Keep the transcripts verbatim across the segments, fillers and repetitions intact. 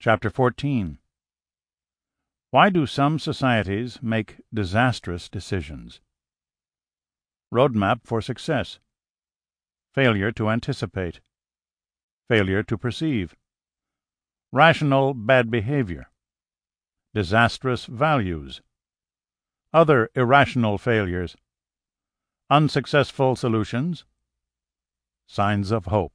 Chapter fourteen. Why do some societies make disastrous decisions? Roadmap for success. Failure to anticipate. Failure to perceive. Rational bad behavior. Disastrous values. Other irrational failures. Unsuccessful solutions. Signs of hope.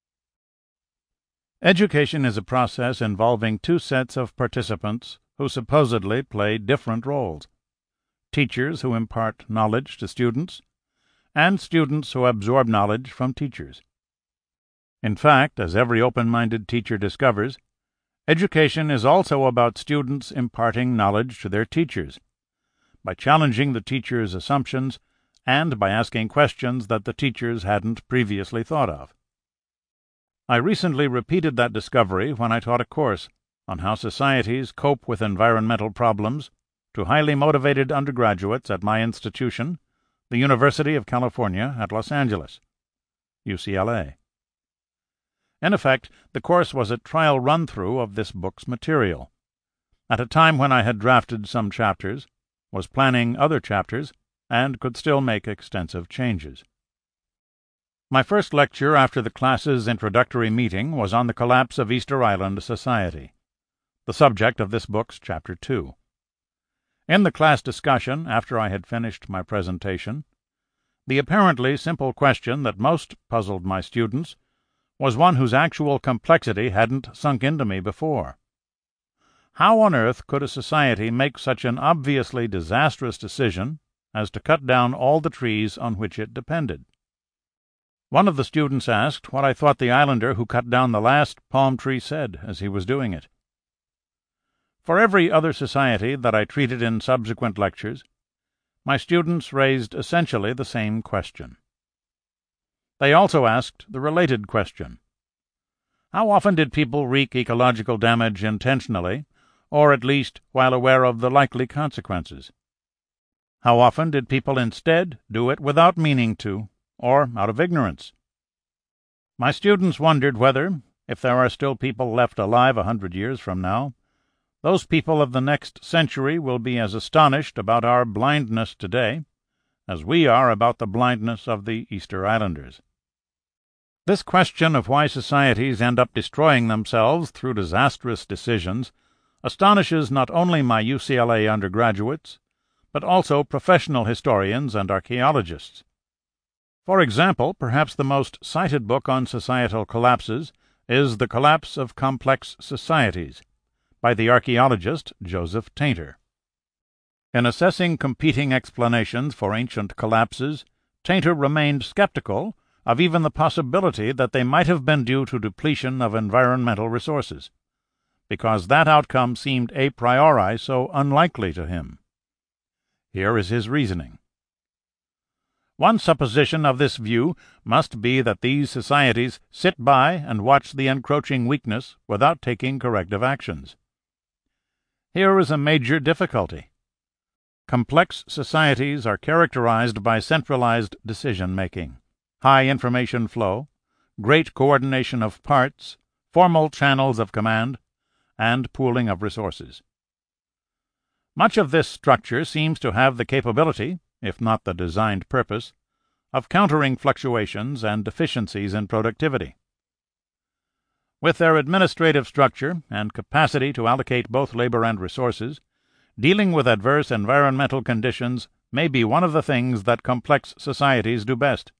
Education is a process involving two sets of participants who supposedly play different roles: teachers who impart knowledge to students, and students who absorb knowledge from teachers. In fact, as every open-minded teacher discovers, education is also about students imparting knowledge to their teachers, by challenging the teachers' assumptions and by asking questions that the teachers hadn't previously thought of. I recently repeated that discovery when I taught a course on how societies cope with environmental problems to highly motivated undergraduates at my institution, the University of California at Los Angeles, U C L A. In effect, the course was a trial run-through of this book's material, at a time when I had drafted some chapters, was planning other chapters, and could still make extensive changes. My first lecture after the class's introductory meeting was on the collapse of Easter Island society, the subject of this book's Chapter two. In the class discussion, after I had finished my presentation, the apparently simple question that most puzzled my students was one whose actual complexity hadn't sunk into me before. How on earth could a society make such an obviously disastrous decision as to cut down all the trees on which it depended? One of the students asked what I thought the islander who cut down the last palm tree said as he was doing it. For every other society that I treated in subsequent lectures, my students raised essentially the same question. They also asked the related question: how often did people wreak ecological damage intentionally, or at least while aware of the likely consequences? How often did people instead do it without meaning to, or out of ignorance? My students wondered whether, if there are still people left alive a hundred years from now, those people of the next century will be as astonished about our blindness today as we are about the blindness of the Easter Islanders. This question of why societies end up destroying themselves through disastrous decisions astonishes not only my U C L A undergraduates, but also professional historians and archaeologists. For example, perhaps the most cited book on societal collapses is The Collapse of Complex Societies, by the archaeologist Joseph Tainter. In assessing competing explanations for ancient collapses, Tainter remained skeptical of even the possibility that they might have been due to depletion of environmental resources, because that outcome seemed a priori so unlikely to him. Here is his reasoning. One supposition of this view must be that these societies sit by and watch the encroaching weakness without taking corrective actions. Here is a major difficulty. Complex societies are characterized by centralized decision-making, high information flow, great coordination of parts, formal channels of command, and pooling of resources. Much of this structure seems to have the capability, if not the designed purpose, of countering fluctuations and deficiencies in productivity. With their administrative structure and capacity to allocate both labor and resources, dealing with adverse environmental conditions may be one of the things that complex societies do best.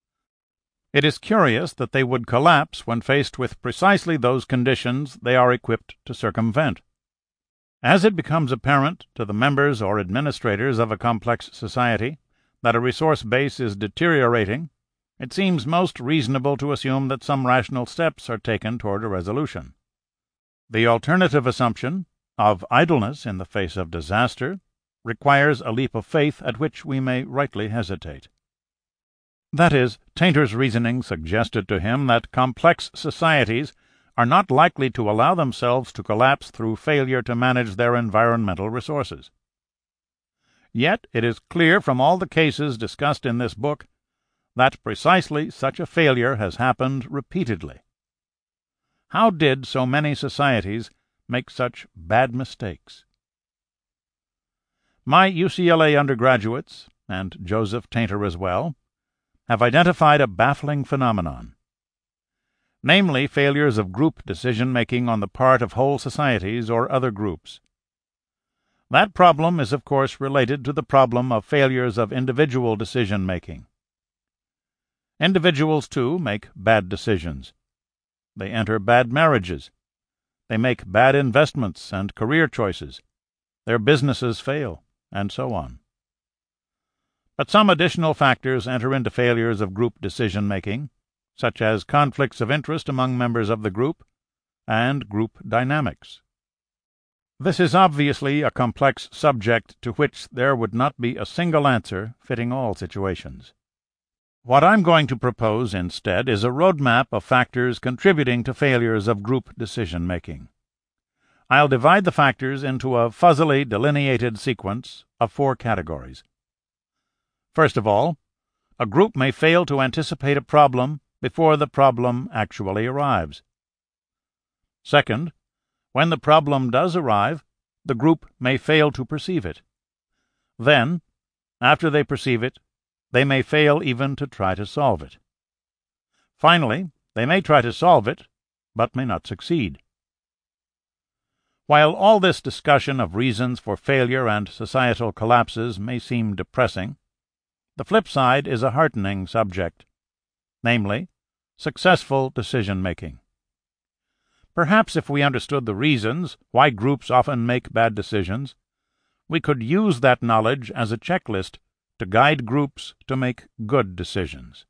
It is curious that they would collapse when faced with precisely those conditions they are equipped to circumvent. As it becomes apparent to the members or administrators of a complex society that a resource base is deteriorating, it seems most reasonable to assume that some rational steps are taken toward a resolution. The alternative assumption, of idleness in the face of disaster, requires a leap of faith at which we may rightly hesitate. That is, Tainter's reasoning suggested to him that complex societies are not likely to allow themselves to collapse through failure to manage their environmental resources. Yet it is clear from all the cases discussed in this book that precisely such a failure has happened repeatedly. How did so many societies make such bad mistakes? My U C L A undergraduates, and Joseph Tainter as well, have identified a baffling phenomenon, namely failures of group decision-making on the part of whole societies or other groups. That problem is of course related to the problem of failures of individual decision-making. Individuals, too, make bad decisions. They enter bad marriages. They make bad investments and career choices. Their businesses fail, and so on. But some additional factors enter into failures of group decision-making, such as conflicts of interest among members of the group and group dynamics. This is obviously a complex subject to which there would not be a single answer fitting all situations. What I'm going to propose instead is a roadmap of factors contributing to failures of group decision-making. I'll divide the factors into a fuzzily delineated sequence of four categories. First of all, a group may fail to anticipate a problem before the problem actually arrives. Second, when the problem does arrive, the group may fail to perceive it. Then, after they perceive it, they may fail even to try to solve it. Finally, they may try to solve it, but may not succeed. While all this discussion of reasons for failure and societal collapses may seem depressing, the flip side is a heartening subject, namely, successful decision-making. Perhaps if we understood the reasons why groups often make bad decisions, we could use that knowledge as a checklist to guide groups to make good decisions.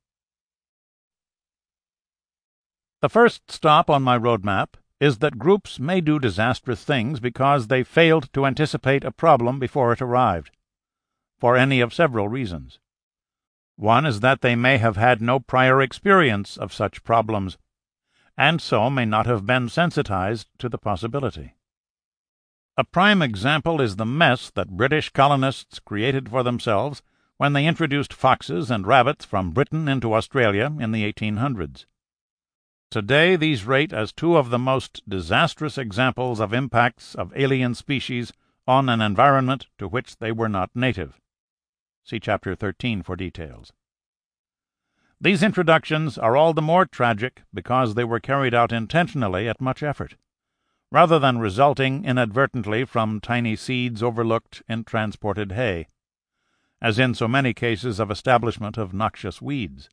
The first stop on my roadmap is that groups may do disastrous things because they failed to anticipate a problem before it arrived, for any of several reasons. One is that they may have had no prior experience of such problems, and so may not have been sensitized to the possibility. A prime example is the mess that British colonists created for themselves when they introduced foxes and rabbits from Britain into Australia in the eighteen hundreds. Today these rate as two of the most disastrous examples of impacts of alien species on an environment to which they were not native. See Chapter thirteen for details. These introductions are all the more tragic because they were carried out intentionally at much effort, rather than resulting inadvertently from tiny seeds overlooked in transported hay, as in so many cases of establishment of noxious weeds.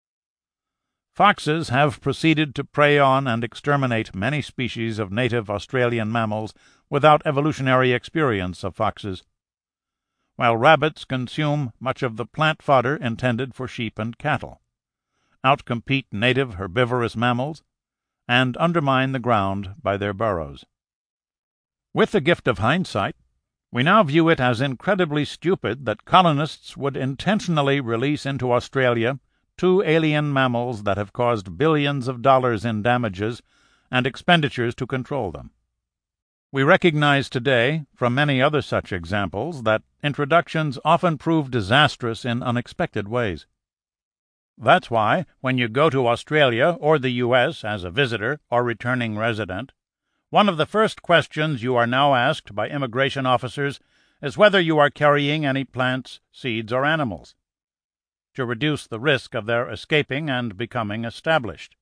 Foxes have proceeded to prey on and exterminate many species of native Australian mammals without evolutionary experience of foxes, while rabbits consume much of the plant fodder intended for sheep and cattle, outcompete native herbivorous mammals, and undermine the ground by their burrows. With the gift of hindsight, we now view it as incredibly stupid that colonists would intentionally release into Australia two alien mammals that have caused billions of dollars in damages and expenditures to control them. We recognize today, from many other such examples, that introductions often prove disastrous in unexpected ways. That's why, when you go to Australia or the U S as a visitor or returning resident, one of the first questions you are now asked by immigration officers is whether you are carrying any plants, seeds, or animals, to reduce the risk of their escaping and becoming established.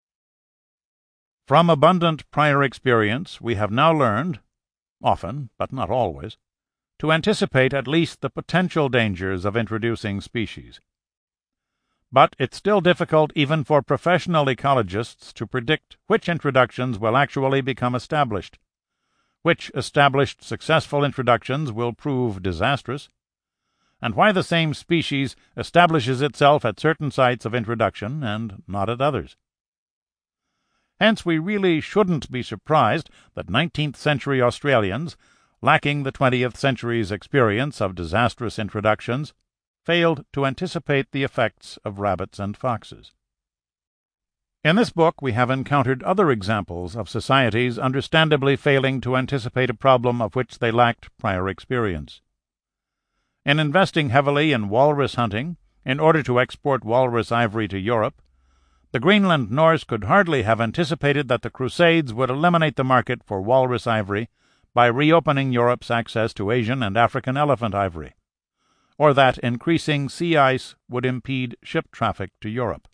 From abundant prior experience, we have now learned, often, but not always, to anticipate at least the potential dangers of introducing species. But it's still difficult even for professional ecologists to predict which introductions will actually become established, which established successful introductions will prove disastrous, and why the same species establishes itself at certain sites of introduction and not at others. Hence we really shouldn't be surprised that nineteenth century Australians, lacking the twentieth century's experience of disastrous introductions, failed to anticipate the effects of rabbits and foxes. In this book we have encountered other examples of societies understandably failing to anticipate a problem of which they lacked prior experience. In investing heavily in walrus hunting, in order to export walrus ivory to Europe, The Greenland Norse could hardly have anticipated that the Crusades would eliminate the market for walrus ivory by reopening Europe's access to Asian and African elephant ivory, or that increasing sea ice would impede ship traffic to Europe.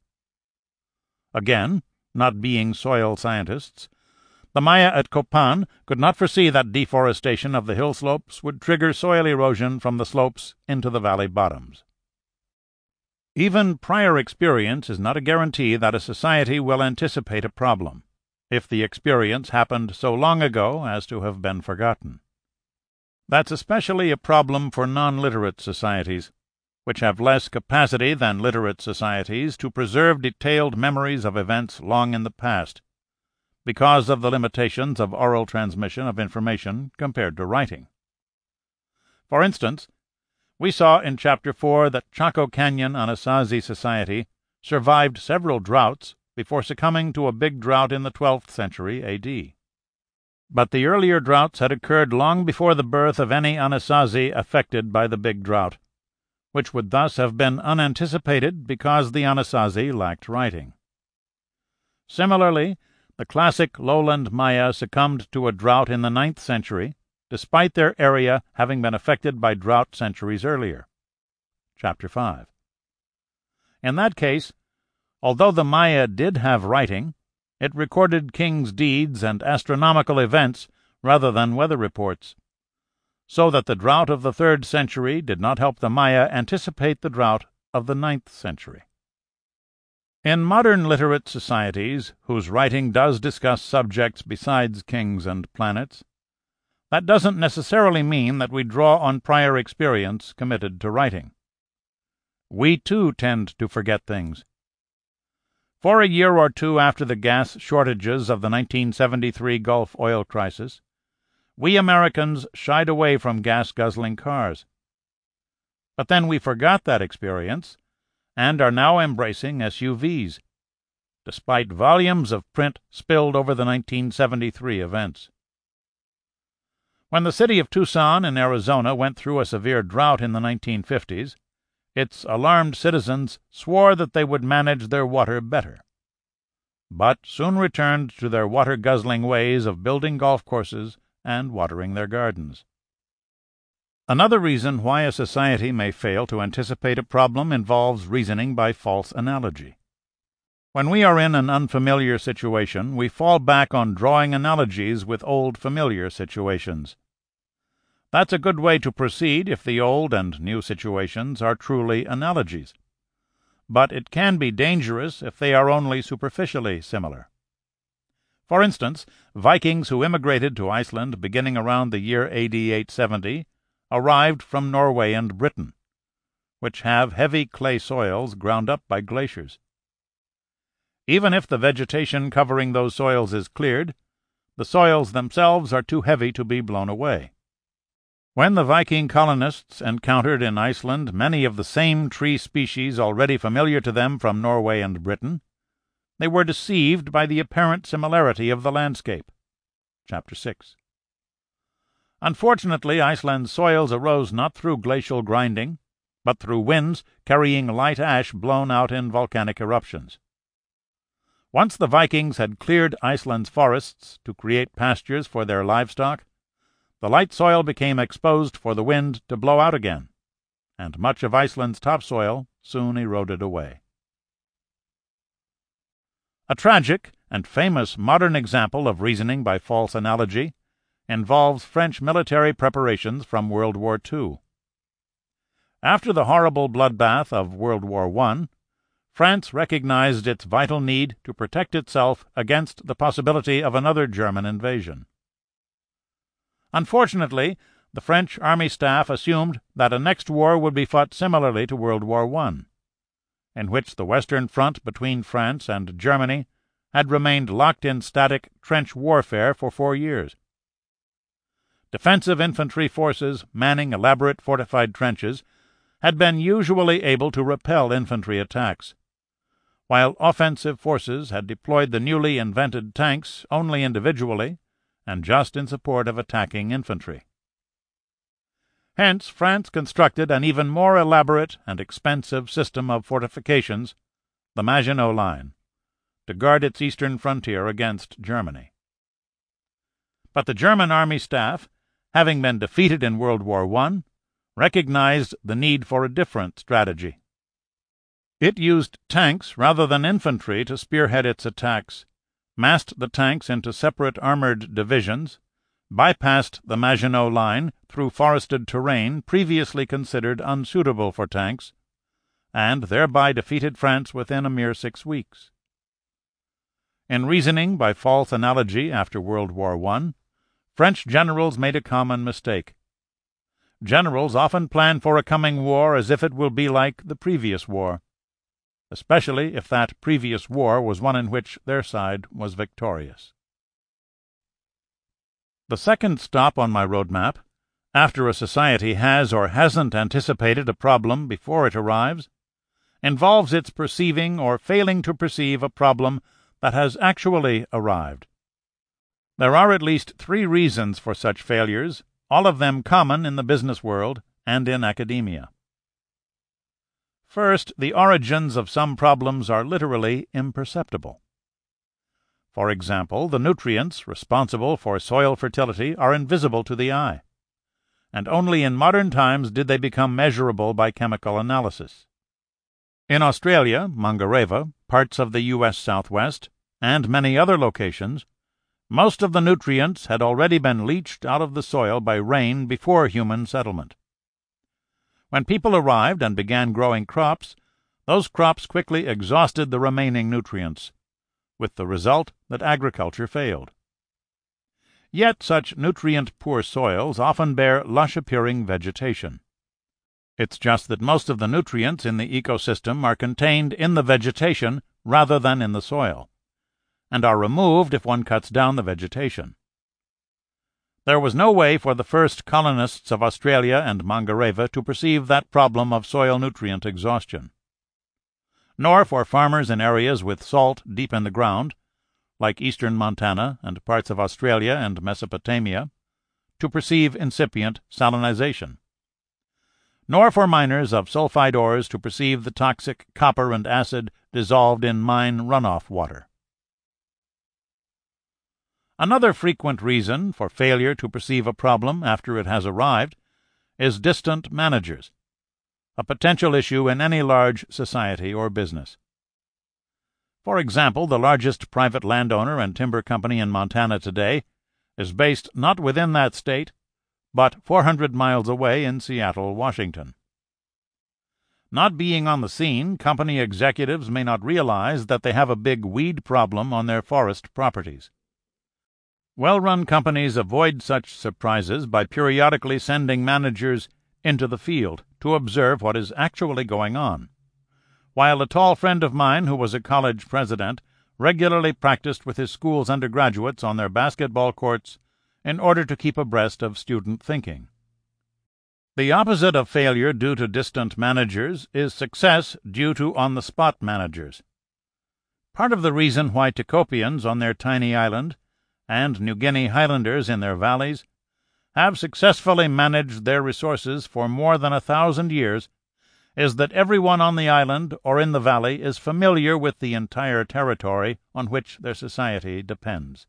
Again, not being soil scientists, the Maya at Copan could not foresee that deforestation of the hill slopes would trigger soil erosion from the slopes into the valley bottoms. Even prior experience is not a guarantee that a society will anticipate a problem, if the experience happened so long ago as to have been forgotten. That's especially a problem for non-literate societies, which have less capacity than literate societies to preserve detailed memories of events long in the past, because of the limitations of oral transmission of information compared to writing. For instance, we saw in Chapter four that Chaco Canyon Anasazi Society survived several droughts before succumbing to a big drought in the twelfth century A D. But the earlier droughts had occurred long before the birth of any Anasazi affected by the big drought, which would thus have been unanticipated because the Anasazi lacked writing. Similarly, the classic lowland Maya succumbed to a drought in the ninth century, despite their area having been affected by drought centuries earlier. Chapter five. In that case, although the Maya did have writing, it recorded kings' deeds and astronomical events rather than weather reports, so that the drought of the third century did not help the Maya anticipate the drought of the ninth century. In modern literate societies, whose writing does discuss subjects besides kings and planets, that doesn't necessarily mean that we draw on prior experience committed to writing. We, too, tend to forget things. For a year or two after the gas shortages of the nineteen seventy-three Gulf oil crisis, we Americans shied away from gas-guzzling cars. But then we forgot that experience and are now embracing S U Vs, despite volumes of print spilled over the nineteen seventy-three events. When the city of Tucson in Arizona went through a severe drought in the nineteen fifties, its alarmed citizens swore that they would manage their water better, but soon returned to their water-guzzling ways of building golf courses and watering their gardens. Another reason why a society may fail to anticipate a problem involves reasoning by false analogy. When we are in an unfamiliar situation, we fall back on drawing analogies with old familiar situations. That's a good way to proceed if the old and new situations are truly analogies, but it can be dangerous if they are only superficially similar. For instance, Vikings who immigrated to Iceland beginning around the year A D eight seventy arrived from Norway and Britain, which have heavy clay soils ground up by glaciers. Even if the vegetation covering those soils is cleared, the soils themselves are too heavy to be blown away. When the Viking colonists encountered in Iceland many of the same tree species already familiar to them from Norway and Britain, they were deceived by the apparent similarity of the landscape. Chapter six. Unfortunately, Iceland's soils arose not through glacial grinding, but through winds carrying light ash blown out in volcanic eruptions. Once the Vikings had cleared Iceland's forests to create pastures for their livestock, the light soil became exposed for the wind to blow out again, and much of Iceland's topsoil soon eroded away. A tragic and famous modern example of reasoning by false analogy involves French military preparations from World War Two. After the horrible bloodbath of World War One, France recognized its vital need to protect itself against the possibility of another German invasion. Unfortunately, the French army staff assumed that a next war would be fought similarly to World War One, in which the Western Front between France and Germany had remained locked in static trench warfare for four years. Defensive infantry forces manning elaborate fortified trenches had been usually able to repel infantry attacks, while offensive forces had deployed the newly invented tanks only individually and just in support of attacking infantry. Hence, France constructed an even more elaborate and expensive system of fortifications, the Maginot Line, to guard its eastern frontier against Germany. But the German army staff, having been defeated in World War One, recognized the need for a different strategy. It used tanks rather than infantry to spearhead its attacks, massed the tanks into separate armored divisions, bypassed the Maginot Line through forested terrain previously considered unsuitable for tanks, and thereby defeated France within a mere six weeks. In reasoning by false analogy after World War One, French generals made a common mistake. Generals often plan for a coming war as if it will be like the previous war, especially if that previous war was one in which their side was victorious. The second stop on my roadmap, after a society has or hasn't anticipated a problem before it arrives, involves its perceiving or failing to perceive a problem that has actually arrived. There are at least three reasons for such failures, all of them common in the business world and in academia. First, the origins of some problems are literally imperceptible. For example, the nutrients responsible for soil fertility are invisible to the eye, and only in modern times did they become measurable by chemical analysis. In Australia, Mangareva, parts of the U S Southwest, and many other locations, most of the nutrients had already been leached out of the soil by rain before human settlement. When people arrived and began growing crops, those crops quickly exhausted the remaining nutrients, with the result that agriculture failed. Yet such nutrient-poor soils often bear lush-appearing vegetation. It's just that most of the nutrients in the ecosystem are contained in the vegetation rather than in the soil, and are removed if one cuts down the vegetation. There was no way for the first colonists of Australia and Mangareva to perceive that problem of soil nutrient exhaustion, nor for farmers in areas with salt deep in the ground, like eastern Montana and parts of Australia and Mesopotamia, to perceive incipient salinization, nor for miners of sulfide ores to perceive the toxic copper and acid dissolved in mine runoff water. Another frequent reason for failure to perceive a problem after it has arrived is distant managers, a potential issue in any large society or business. For example, the largest private landowner and timber company in Montana today is based not within that state, but four hundred miles away in Seattle, Washington. Not being on the scene, company executives may not realize that they have a big weed problem on their forest properties. Well-run companies avoid such surprises by periodically sending managers into the field to observe what is actually going on, while a tall friend of mine who was a college president regularly practiced with his school's undergraduates on their basketball courts in order to keep abreast of student thinking. The opposite of failure due to distant managers is success due to on-the-spot managers. Part of the reason why Tecopians on their tiny island and New Guinea Highlanders in their valleys have successfully managed their resources for more than a thousand years is that everyone on the island or in the valley is familiar with the entire territory on which their society depends.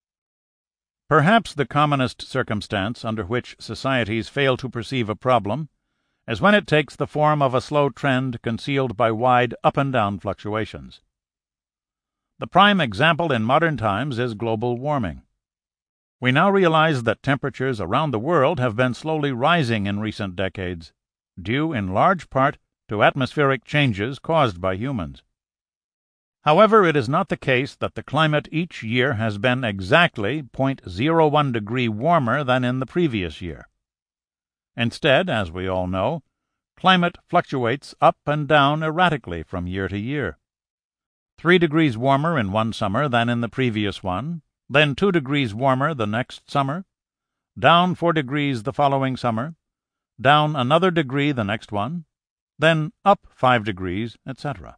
Perhaps the commonest circumstance under which societies fail to perceive a problem is when it takes the form of a slow trend concealed by wide up-and-down fluctuations. The prime example in modern times is global warming. We now realize that temperatures around the world have been slowly rising in recent decades, due in large part to atmospheric changes caused by humans. However, it is not the case that the climate each year has been exactly zero point zero one degree warmer than in the previous year. Instead, as we all know, climate fluctuates up and down erratically from year to year. Three degrees warmer in one summer than in the previous one, then two degrees warmer the next summer, down four degrees the following summer, down another degree the next one, then up five degrees, et cetera.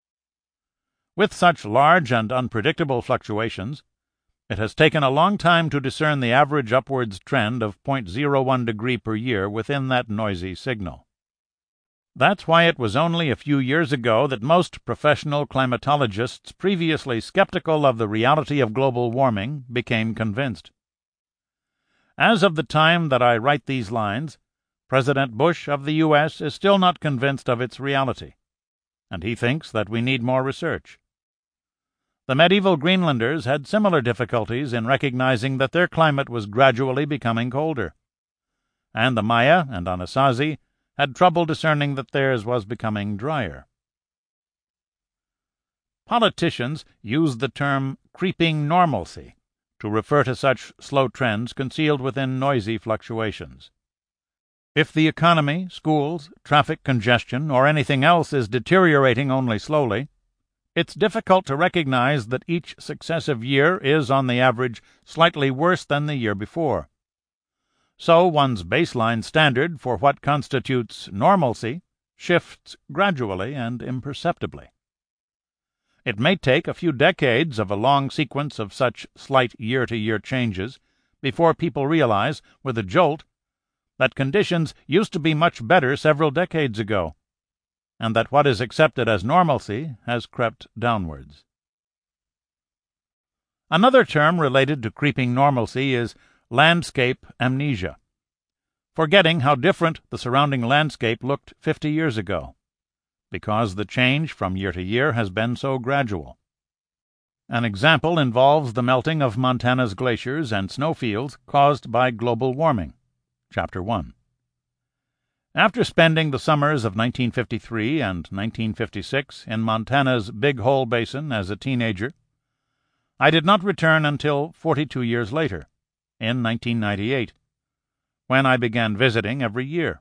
With such large and unpredictable fluctuations, it has taken a long time to discern the average upwards trend of zero point zero one degree per year within that noisy signal. That's why it was only a few years ago that most professional climatologists previously skeptical of the reality of global warming became convinced. As of the time that I write these lines, President Bush of the U S is still not convinced of its reality, and he thinks that we need more research. The medieval Greenlanders had similar difficulties in recognizing that their climate was gradually becoming colder, and the Maya and Anasazi had trouble discerning that theirs was becoming drier. Politicians use the term creeping normalcy to refer to such slow trends concealed within noisy fluctuations. If the economy, schools, traffic congestion, or anything else is deteriorating only slowly, it's difficult to recognize that each successive year is, on the average, slightly worse than the year before. So one's baseline standard for what constitutes normalcy shifts gradually and imperceptibly. It may take a few decades of a long sequence of such slight year-to-year changes before people realize, with a jolt, that conditions used to be much better several decades ago, and that what is accepted as normalcy has crept downwards. Another term related to creeping normalcy is landscape amnesia, forgetting how different the surrounding landscape looked fifty years ago, because the change from year to year has been so gradual. An example involves the melting of Montana's glaciers and snowfields caused by global warming. Chapter one. After spending the summers of nineteen fifty-three and nineteen fifty-six in Montana's Big Hole Basin as a teenager, I did not return until forty-two years later, in nineteen ninety-eight, when I began visiting every year.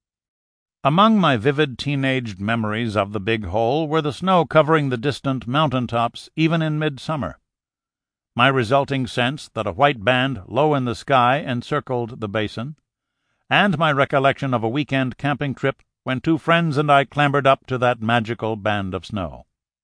Among my vivid teenaged memories of the Big Hole were the snow covering the distant mountain tops even in midsummer, my resulting sense that a white band low in the sky encircled the basin, and my recollection of a weekend camping trip when two friends and I clambered up to that magical band of snow.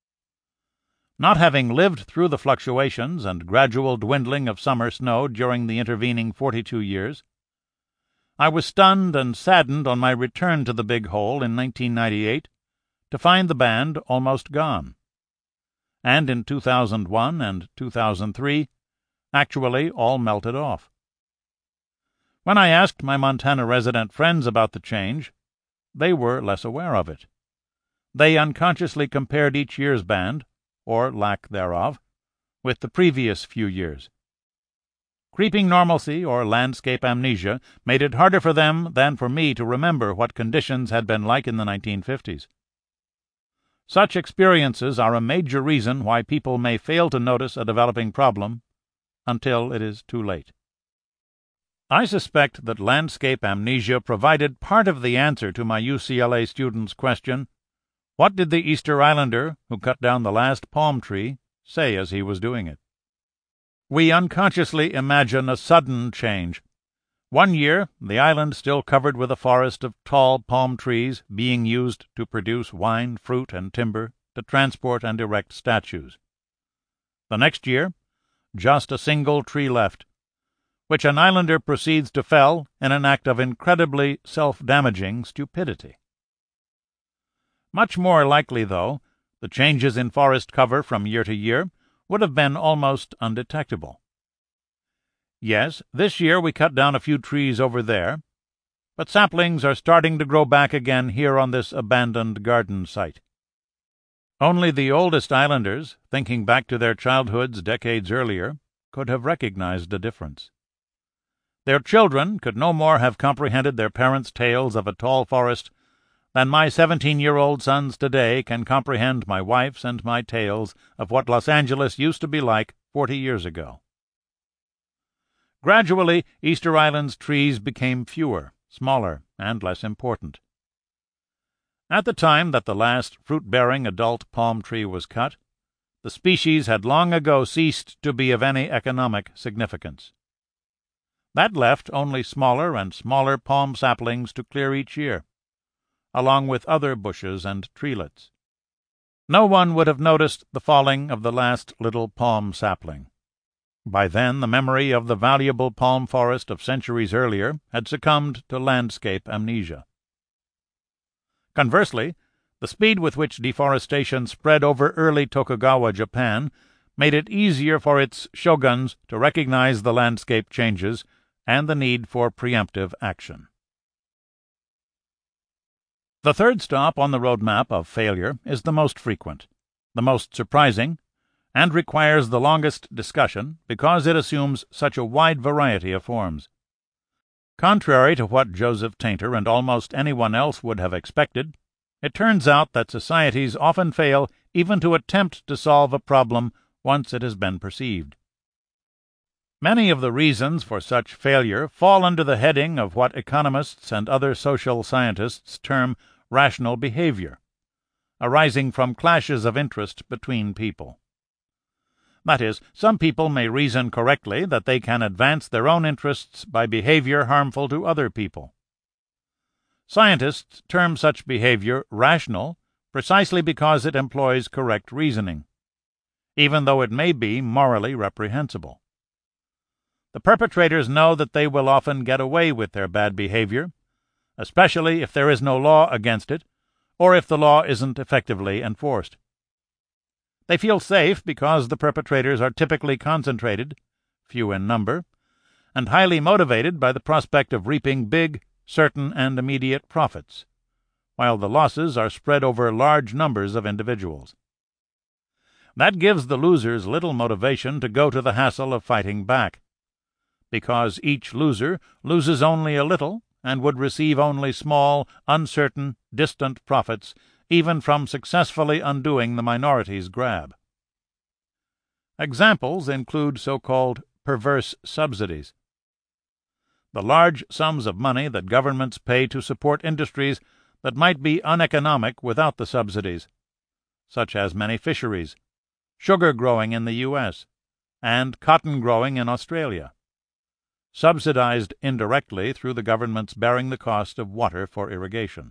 Not having lived through the fluctuations and gradual dwindling of summer snow during the intervening forty-two years, I was stunned and saddened on my return to the Big Hole in nineteen ninety-eight to find the band almost gone, and in two thousand one and two thousand three actually all melted off. When I asked my Montana resident friends about the change, they were less aware of it. They unconsciously compared each year's band, or lack thereof, with the previous few years. Creeping normalcy or landscape amnesia made it harder for them than for me to remember what conditions had been like in the nineteen fifties. Such experiences are a major reason why people may fail to notice a developing problem until it is too late. I suspect that landscape amnesia provided part of the answer to my U C L A student's question, what did the Easter Islander who cut down the last palm tree say as he was doing it? We unconsciously imagine a sudden change. One year, the island still covered with a forest of tall palm trees being used to produce wine, fruit, and timber to transport and erect statues. The next year, just a single tree left, which an islander proceeds to fell in an act of incredibly self-damaging stupidity. Much more likely, though, the changes in forest cover from year to year would have been almost undetectable. Yes, this year we cut down a few trees over there, but saplings are starting to grow back again here on this abandoned garden site. Only the oldest islanders, thinking back to their childhoods decades earlier, could have recognized a difference. Their children could no more have comprehended their parents' tales of a tall forest than my seventeen-year-old sons today can comprehend my wife's and my tales of what Los Angeles used to be like forty years ago. Gradually, Easter Island's trees became fewer, smaller, and less important. At the time that the last fruit-bearing adult palm tree was cut, the species had long ago ceased to be of any economic significance. That left only smaller and smaller palm saplings to clear each year, along with other bushes and treelets. No one would have noticed the falling of the last little palm sapling. By then the memory of the valuable palm forest of centuries earlier had succumbed to landscape amnesia. Conversely, the speed with which deforestation spread over early Tokugawa Japan made it easier for its shoguns to recognize the landscape changes and the need for preemptive action. The third stop on the roadmap of failure is the most frequent, the most surprising, and requires the longest discussion because it assumes such a wide variety of forms. Contrary to what Joseph Tainter and almost anyone else would have expected, it turns out that societies often fail even to attempt to solve a problem once it has been perceived. Many of the reasons for such failure fall under the heading of what economists and other social scientists term rational behavior, arising from clashes of interest between people. That is, some people may reason correctly that they can advance their own interests by behavior harmful to other people. Scientists term such behavior rational precisely because it employs correct reasoning, even though it may be morally reprehensible. The perpetrators know that they will often get away with their bad behavior, especially if there is no law against it, or if the law isn't effectively enforced. They feel safe because the perpetrators are typically concentrated, few in number, and highly motivated by the prospect of reaping big, certain, and immediate profits, while the losses are spread over large numbers of individuals. That gives the losers little motivation to go to the hassle of fighting back, because each loser loses only a little and would receive only small, uncertain, distant profits even from successfully undoing the minority's grab. Examples include so-called perverse subsidies. The large sums of money that governments pay to support industries that might be uneconomic without the subsidies, such as many fisheries, sugar growing in the U S, and cotton growing in Australia, subsidized indirectly through the governments bearing the cost of water for irrigation.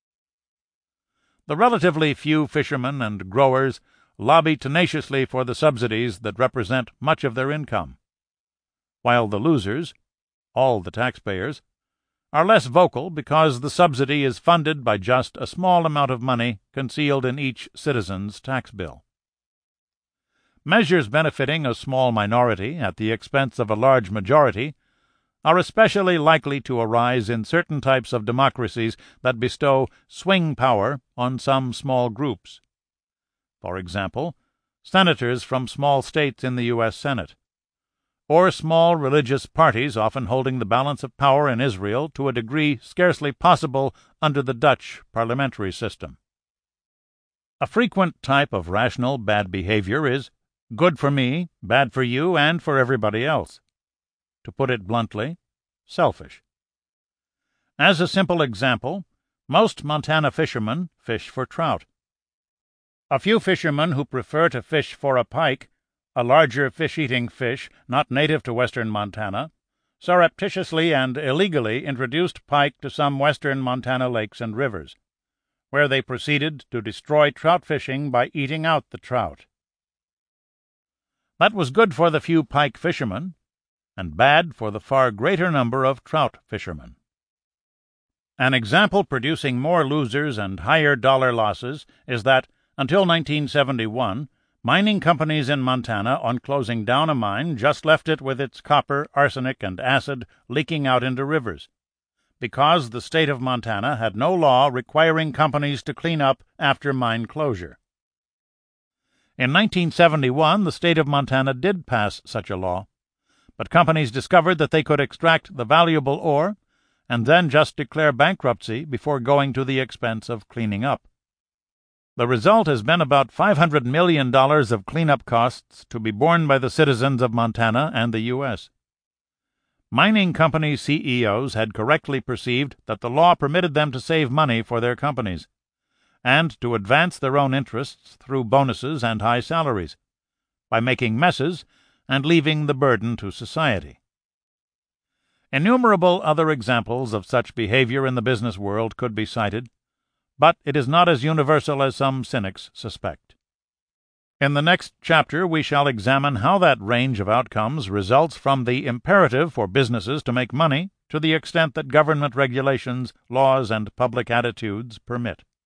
The relatively few fishermen and growers lobby tenaciously for the subsidies that represent much of their income, while the losers, all the taxpayers, are less vocal because the subsidy is funded by just a small amount of money concealed in each citizen's tax bill. Measures benefiting a small minority at the expense of a large majority are especially likely to arise in certain types of democracies that bestow swing power on some small groups. For example, senators from small states in the U S Senate, or small religious parties often holding the balance of power in Israel to a degree scarcely possible under the Dutch parliamentary system. A frequent type of rational bad behavior is good for me, bad for you, and for everybody else. To put it bluntly, selfish. As a simple example, most Montana fishermen fish for trout. A few fishermen who prefer to fish for a pike, a larger fish-eating fish not native to western Montana, surreptitiously and illegally introduced pike to some western Montana lakes and rivers, where they proceeded to destroy trout fishing by eating out the trout. That was good for the few pike fishermen, and bad for the far greater number of trout fishermen. An example producing more losers and higher dollar losses is that, until nineteen seventy-one, mining companies in Montana, on closing down a mine, just left it with its copper, arsenic, and acid leaking out into rivers, because the state of Montana had no law requiring companies to clean up after mine closure. In nineteen seventy-one, the state of Montana did pass such a law, but companies discovered that they could extract the valuable ore and then just declare bankruptcy before going to the expense of cleaning up. The result has been about five hundred million dollars of cleanup costs to be borne by the citizens of Montana and the U S Mining company C E Os had correctly perceived that the law permitted them to save money for their companies, and to advance their own interests through bonuses and high salaries, by making messes and leaving the burden to society. Innumerable other examples of such behavior in the business world could be cited, but it is not as universal as some cynics suspect. In the next chapter we shall examine how that range of outcomes results from the imperative for businesses to make money to the extent that government regulations, laws, and public attitudes permit.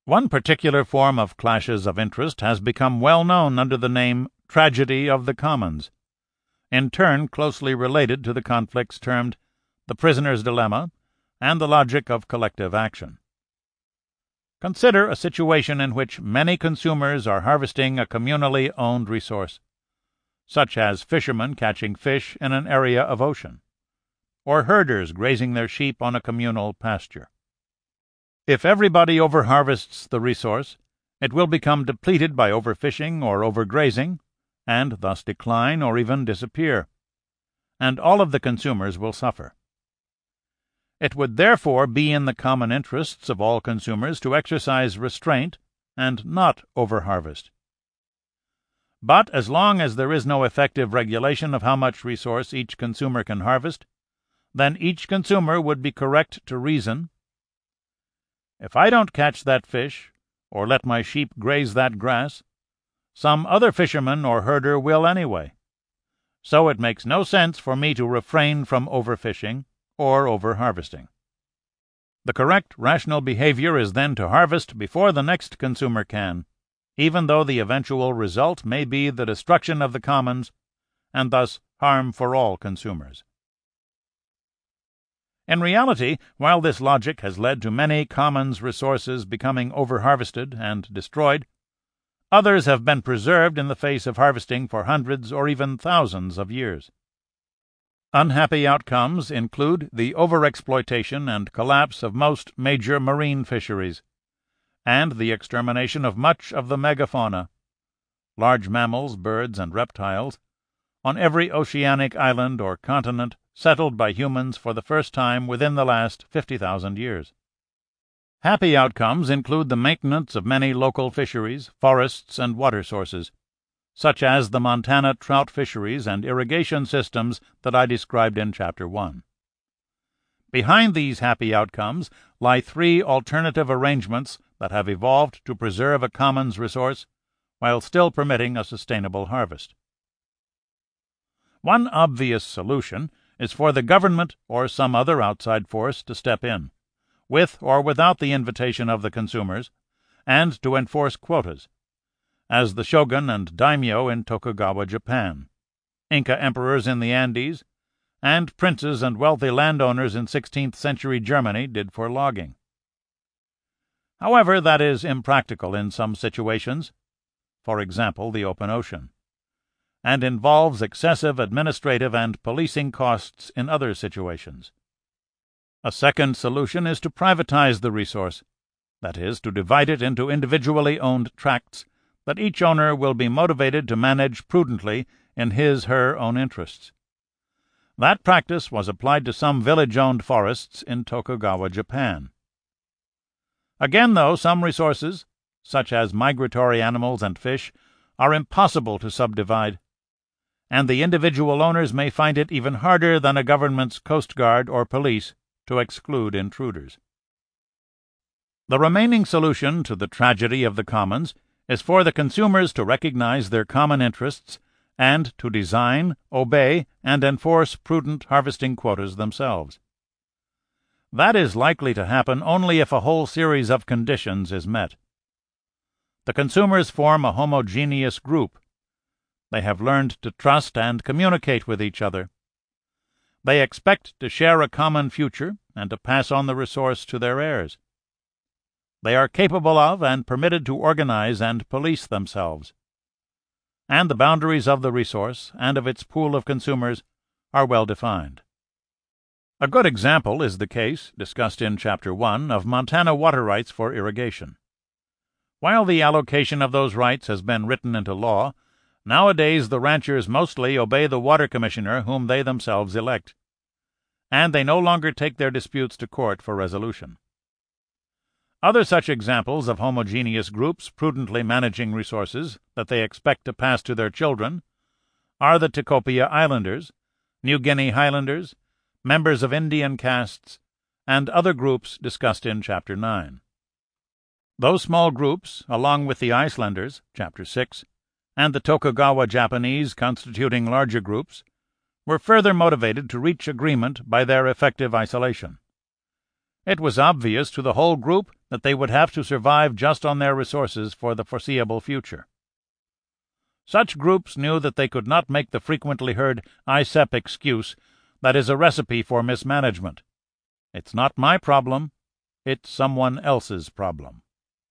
One particular form of clashes of interest has become well known under the name tragedy of the commons, in turn closely related to the conflicts termed the prisoner's dilemma and the logic of collective action. Consider a situation in which many consumers are harvesting a communally owned resource, such as fishermen catching fish in an area of ocean, or herders grazing their sheep on a communal pasture. If everybody overharvests the resource, it will become depleted by overfishing or overgrazing, and thus decline or even disappear, and all of the consumers will suffer. It would therefore be in the common interests of all consumers to exercise restraint and not overharvest. But as long as there is no effective regulation of how much resource each consumer can harvest, then each consumer would be correct to reason, if I don't catch that fish, or let my sheep graze that grass, some other fisherman or herder will anyway. So it makes no sense for me to refrain from overfishing or overharvesting. The correct rational behavior is then to harvest before the next consumer can, even though the eventual result may be the destruction of the commons and thus harm for all consumers. In reality, while this logic has led to many commons resources becoming overharvested and destroyed, others have been preserved in the face of harvesting for hundreds or even thousands of years. Unhappy outcomes include the overexploitation and collapse of most major marine fisheries, and the extermination of much of the megafauna, large mammals, birds, and reptiles, on every oceanic island or continent settled by humans for the first time within the last fifty thousand years. Happy outcomes include the maintenance of many local fisheries, forests, and water sources, such as the Montana trout fisheries and irrigation systems that I described in Chapter one. Behind these happy outcomes lie three alternative arrangements that have evolved to preserve a commons resource while still permitting a sustainable harvest. One obvious solution is for the government or some other outside force to step in, with or without the invitation of the consumers, and to enforce quotas, as the shogun and daimyo in Tokugawa, Japan, Inca emperors in the Andes, and princes and wealthy landowners in sixteenth century Germany did for logging. However, that is impractical in some situations, for example the open ocean, and involves excessive administrative and policing costs in other situations. A second solution is to privatize the resource, that is, to divide it into individually owned tracts that each owner will be motivated to manage prudently in his/her own interests. That practice was applied to some village-owned forests in Tokugawa, Japan. Again, though, some resources, such as migratory animals and fish, are impossible to subdivide, and the individual owners may find it even harder than a government's coast guard or police to exclude intruders. The remaining solution to the tragedy of the commons is for the consumers to recognize their common interests and to design, obey, and enforce prudent harvesting quotas themselves. That is likely to happen only if a whole series of conditions is met. The consumers form a homogeneous group. They have learned to trust and communicate with each other. They expect to share a common future and to pass on the resource to their heirs. They are capable of and permitted to organize and police themselves. And the boundaries of the resource and of its pool of consumers are well defined. A good example is the case, discussed in Chapter one, of Montana water rights for irrigation. While the allocation of those rights has been written into law, nowadays the ranchers mostly obey the water commissioner whom they themselves elect, and they no longer take their disputes to court for resolution. Other such examples of homogeneous groups prudently managing resources that they expect to pass to their children are the Tikopia Islanders, New Guinea Highlanders, members of Indian castes, and other groups discussed in Chapter nine. Those small groups, along with the Icelanders, Chapter six, and the Tokugawa Japanese constituting larger groups, were further motivated to reach agreement by their effective isolation. It was obvious to the whole group that they would have to survive just on their resources for the foreseeable future. Such groups knew that they could not make the frequently heard I S E P excuse that is a recipe for mismanagement. It's not my problem, it's someone else's problem.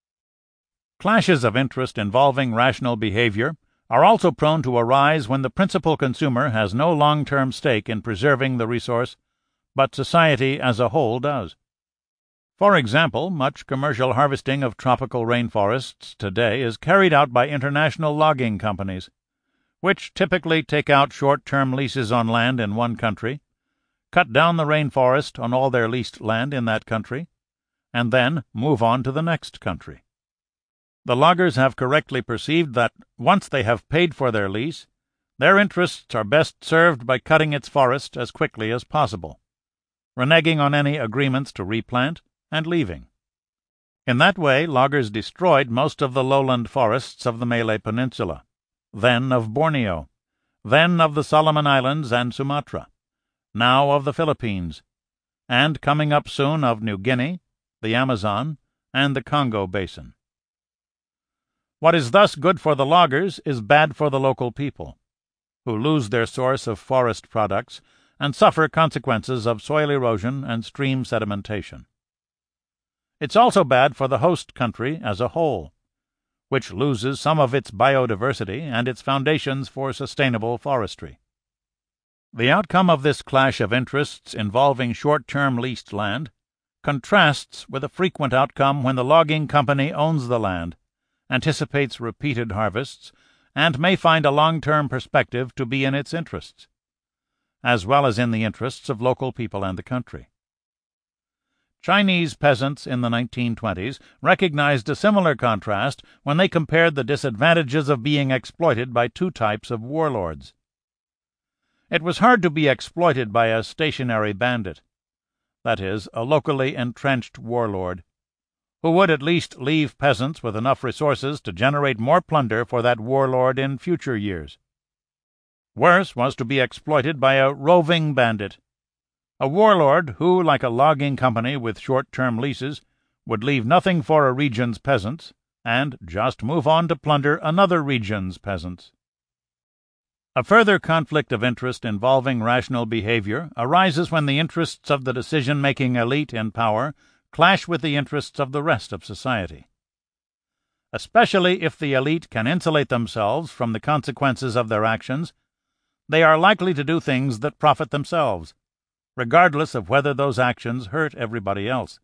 Clashes of interest involving rational behavior are also prone to arise when the principal consumer has no long-term stake in preserving the resource, but society as a whole does. For example, much commercial harvesting of tropical rainforests today is carried out by international logging companies, which typically take out short-term leases on land in one country, cut down the rainforest on all their leased land in that country, and then move on to the next country. The loggers have correctly perceived that, once they have paid for their lease, their interests are best served by cutting its forest as quickly as possible, reneging on any agreements to replant, and leaving. In that way, loggers destroyed most of the lowland forests of the Malay Peninsula, then of Borneo, then of the Solomon Islands and Sumatra, now of the Philippines, and coming up soon of New Guinea, the Amazon, and the Congo Basin. What is thus good for the loggers is bad for the local people, who lose their source of forest products and suffer consequences of soil erosion and stream sedimentation. It's also bad for the host country as a whole, which loses some of its biodiversity and its foundations for sustainable forestry. The outcome of this clash of interests involving short-term leased land contrasts with a frequent outcome when the logging company owns the land, anticipates repeated harvests, and may find a long-term perspective to be in its interests, as well as in the interests of local people and the country. Chinese peasants in the nineteen twenties recognized a similar contrast when they compared the disadvantages of being exploited by two types of warlords. It was hard to be exploited by a stationary bandit, that is, a locally entrenched warlord, who would at least leave peasants with enough resources to generate more plunder for that warlord in future years. Worse was to be exploited by a roving bandit, a warlord who, like a logging company with short-term leases, would leave nothing for a region's peasants and just move on to plunder another region's peasants. A further conflict of interest involving rational behavior arises when the interests of the decision-making elite in power clash with the interests of the rest of society. Especially if the elite can insulate themselves from the consequences of their actions, they are likely to do things that profit themselves, regardless of whether those actions hurt everybody else.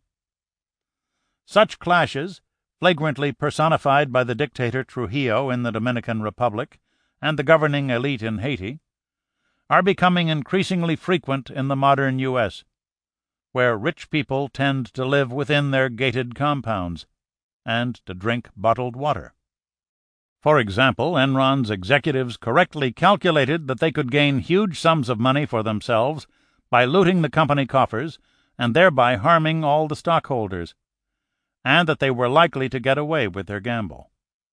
Such clashes, flagrantly personified by the dictator Trujillo in the Dominican Republic and the governing elite in Haiti, are becoming increasingly frequent in the modern U S, where rich people tend to live within their gated compounds and to drink bottled water. For example, Enron's executives correctly calculated that they could gain huge sums of money for themselves by looting the company coffers and thereby harming all the stockholders, and that they were likely to get away with their gamble.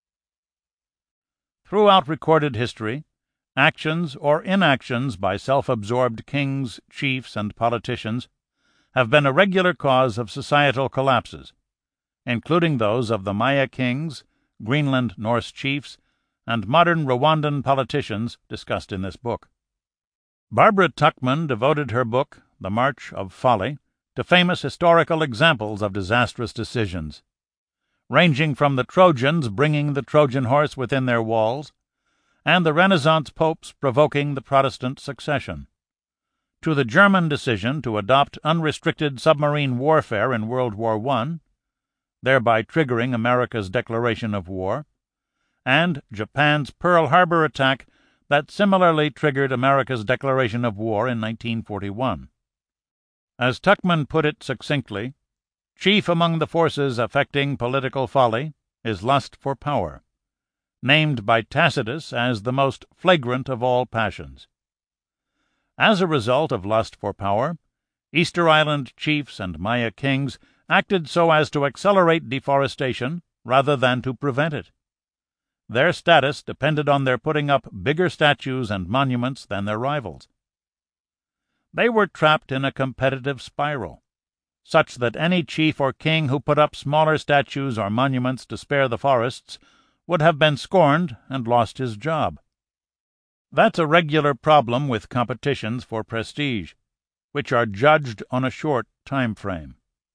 Throughout recorded history, actions or inactions by self-absorbed kings, chiefs, and politicians have been a regular cause of societal collapses, including those of the Maya kings, Greenland Norse chiefs, and modern Rwandan politicians discussed in this book. Barbara Tuchman devoted her book, The March of Folly, to famous historical examples of disastrous decisions, ranging from the Trojans bringing the Trojan horse within their walls, and the Renaissance popes provoking the Protestant succession, to the German decision to adopt unrestricted submarine warfare in World War One, thereby triggering America's declaration of war, and Japan's Pearl Harbor attack that similarly triggered America's declaration of war in nineteen forty-one. As Tuchman put it succinctly, chief among the forces affecting political folly is lust for power, named by Tacitus as the most flagrant of all passions. As a result of lust for power, Easter Island chiefs and Maya kings acted so as to accelerate deforestation rather than to prevent it. Their status depended on their putting up bigger statues and monuments than their rivals. They were trapped in a competitive spiral, such that any chief or king who put up smaller statues or monuments to spare the forests would have been scorned and lost his job. That's a regular problem with competitions for prestige, which are judged on a short time frame.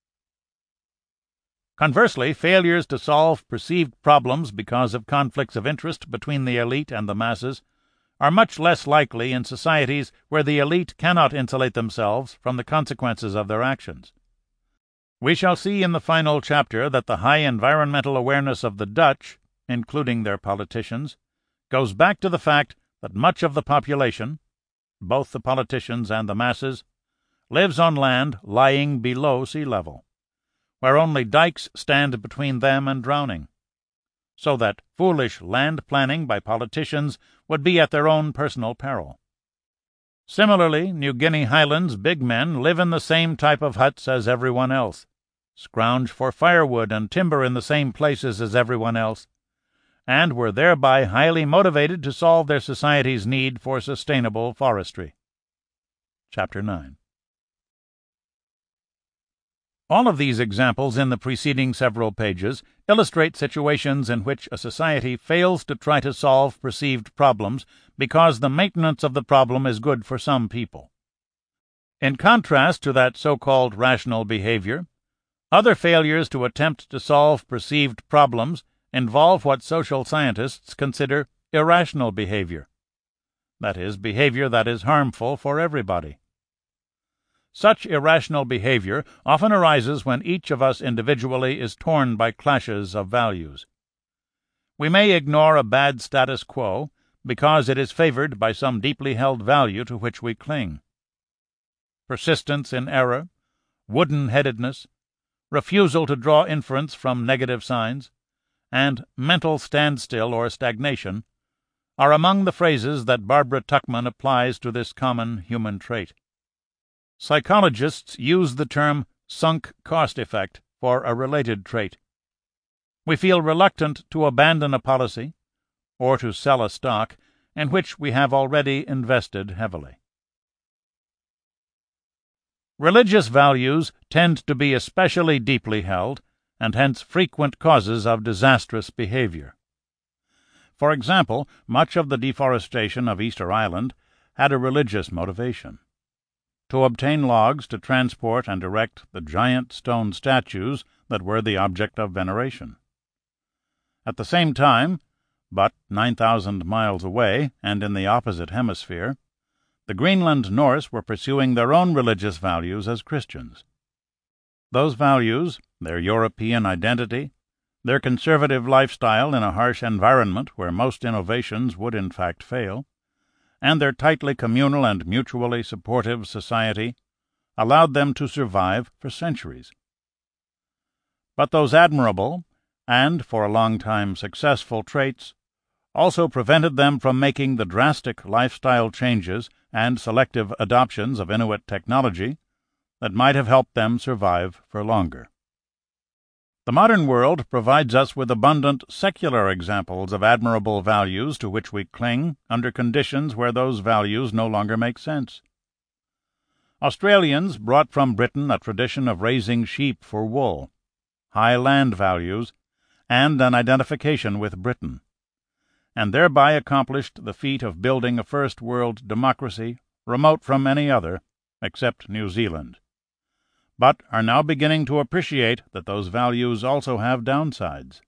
Conversely, failures to solve perceived problems because of conflicts of interest between the elite and the masses are much less likely in societies where the elite cannot insulate themselves from the consequences of their actions. We shall see in the final chapter that the high environmental awareness of the Dutch, including their politicians, goes back to the fact that much of the population, both the politicians and the masses, lives on land lying below sea level, where only dikes stand between them and drowning, so that foolish land planning by politicians would be at their own personal peril. Similarly, New Guinea Highlands big men live in the same type of huts as everyone else, scrounge for firewood and timber in the same places as everyone else, and were thereby highly motivated to solve their society's need for sustainable forestry. Chapter nine. All of these examples in the preceding several pages illustrate situations in which a society fails to try to solve perceived problems because the maintenance of the problem is good for some people. In contrast to that so-called rational behavior, other failures to attempt to solve perceived problems involve what social scientists consider irrational behavior, that is, behavior that is harmful for everybody. Such irrational behavior often arises when each of us individually is torn by clashes of values. We may ignore a bad status quo because it is favored by some deeply held value to which we cling. Persistence in error, wooden-headedness, refusal to draw inference from negative signs, and mental standstill or stagnation are among the phrases that Barbara Tuchman applies to this common human trait. Psychologists use the term sunk cost effect for a related trait. We feel reluctant to abandon a policy or to sell a stock in which we have already invested heavily. Religious values tend to be especially deeply held and hence frequent causes of disastrous behavior. For example, much of the deforestation of Easter Island had a religious motivation. To obtain logs to transport and erect the giant stone statues that were the object of veneration. At the same time, but nine thousand miles away and in the opposite hemisphere, the Greenland Norse were pursuing their own religious values as Christians. Those values, their European identity, their conservative lifestyle in a harsh environment where most innovations would in fact fail, and their tightly communal and mutually supportive society allowed them to survive for centuries. But those admirable, and for a long time successful traits, also prevented them from making the drastic lifestyle changes and selective adoptions of Inuit technology that might have helped them survive for longer. The modern world provides us with abundant secular examples of admirable values to which we cling under conditions where those values no longer make sense. Australians brought from Britain a tradition of raising sheep for wool, high land values, and an identification with Britain, and thereby accomplished the feat of building a first-world democracy remote from any other except New Zealand, but are now beginning to appreciate that those values also have downsides.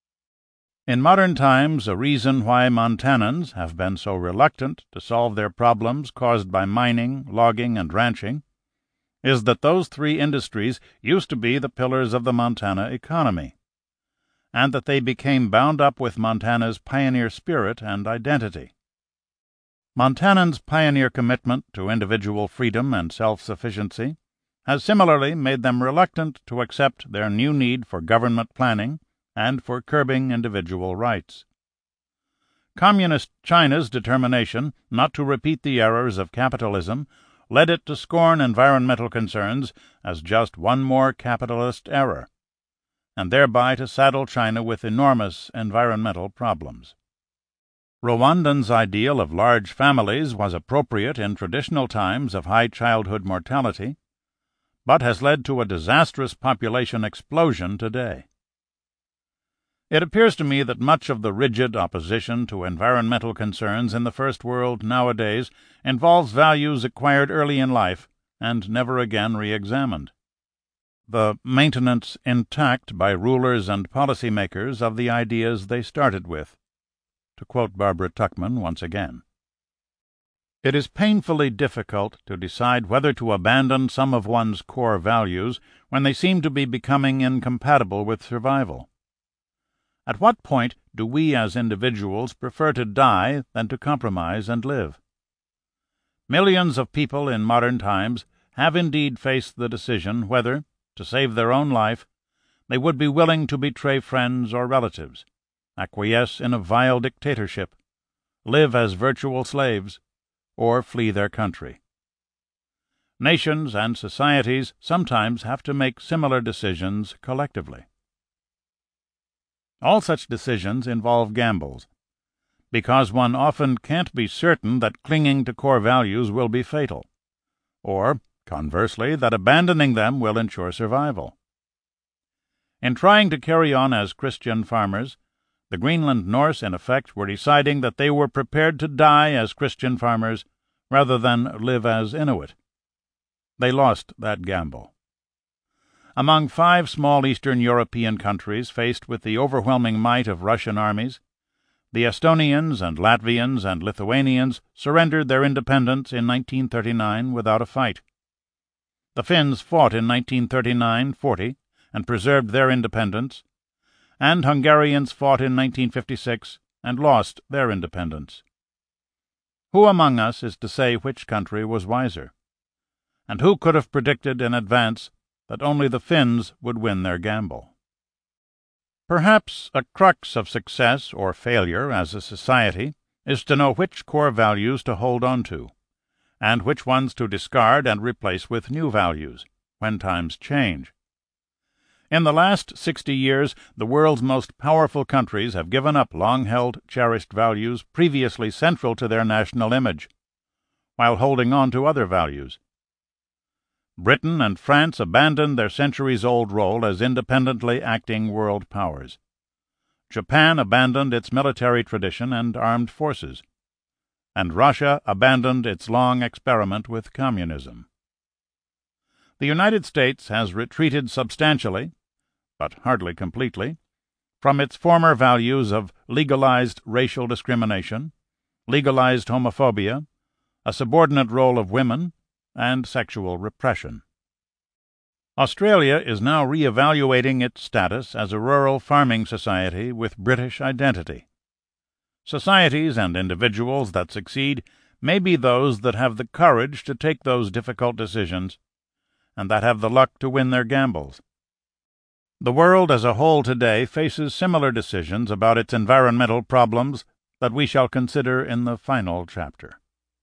In modern times, a reason why Montanans have been so reluctant to solve their problems caused by mining, logging, and ranching is that those three industries used to be the pillars of the Montana economy, and that they became bound up with Montana's pioneer spirit and identity. Montanans' pioneer commitment to individual freedom and self-sufficiency has similarly made them reluctant to accept their new need for government planning and for curbing individual rights. Communist China's determination not to repeat the errors of capitalism led it to scorn environmental concerns as just one more capitalist error, and thereby to saddle China with enormous environmental problems. Rwandan's ideal of large families was appropriate in traditional times of high childhood mortality, but has led to a disastrous population explosion today. It appears to me that much of the rigid opposition to environmental concerns in the First World nowadays involves values acquired early in life and never again re-examined. The maintenance intact by rulers and policymakers of the ideas they started with, to quote Barbara Tuchman once again. It is painfully difficult to decide whether to abandon some of one's core values when they seem to be becoming incompatible with survival. At what point do we as individuals prefer to die than to compromise and live? Millions of people in modern times have indeed faced the decision whether, to save their own life, they would be willing to betray friends or relatives, acquiesce in a vile dictatorship, live as virtual slaves, or flee their country. Nations and societies sometimes have to make similar decisions collectively. All such decisions involve gambles, because one often can't be certain that clinging to core values will be fatal, or, conversely, that abandoning them will ensure survival. In trying to carry on as Christian farmers, the Greenland Norse, in effect, were deciding that they were prepared to die as Christian farmers rather than live as Inuit. They lost that gamble. Among five small Eastern European countries faced with the overwhelming might of Russian armies, the Estonians and Latvians and Lithuanians surrendered their independence in nineteen thirty-nine without a fight. The Finns fought in nineteen thirty-nine forty and preserved their independence, and Hungarians fought in nineteen fifty-six and lost their independence. Who among us is to say which country was wiser? And who could have predicted in advance that only the Finns would win their gamble? Perhaps a crux of success or failure as a society is to know which core values to hold on to, and which ones to discard and replace with new values, when times change. In the last sixty years, the world's most powerful countries have given up long-held, cherished values previously central to their national image, while holding on to other values. Britain and France abandoned their centuries-old role as independently acting world powers. Japan abandoned its military tradition and armed forces, and Russia abandoned its long experiment with communism. The United States has retreated substantially, but hardly completely, from its former values of legalized racial discrimination, legalized homophobia, a subordinate role of women, and sexual repression. Australia is now re-evaluating its status as a rural farming society with British identity. Societies and individuals that succeed may be those that have the courage to take those difficult decisions, and that have the luck to win their gambles. The world as a whole today faces similar decisions about its environmental problems that we shall consider in the final chapter.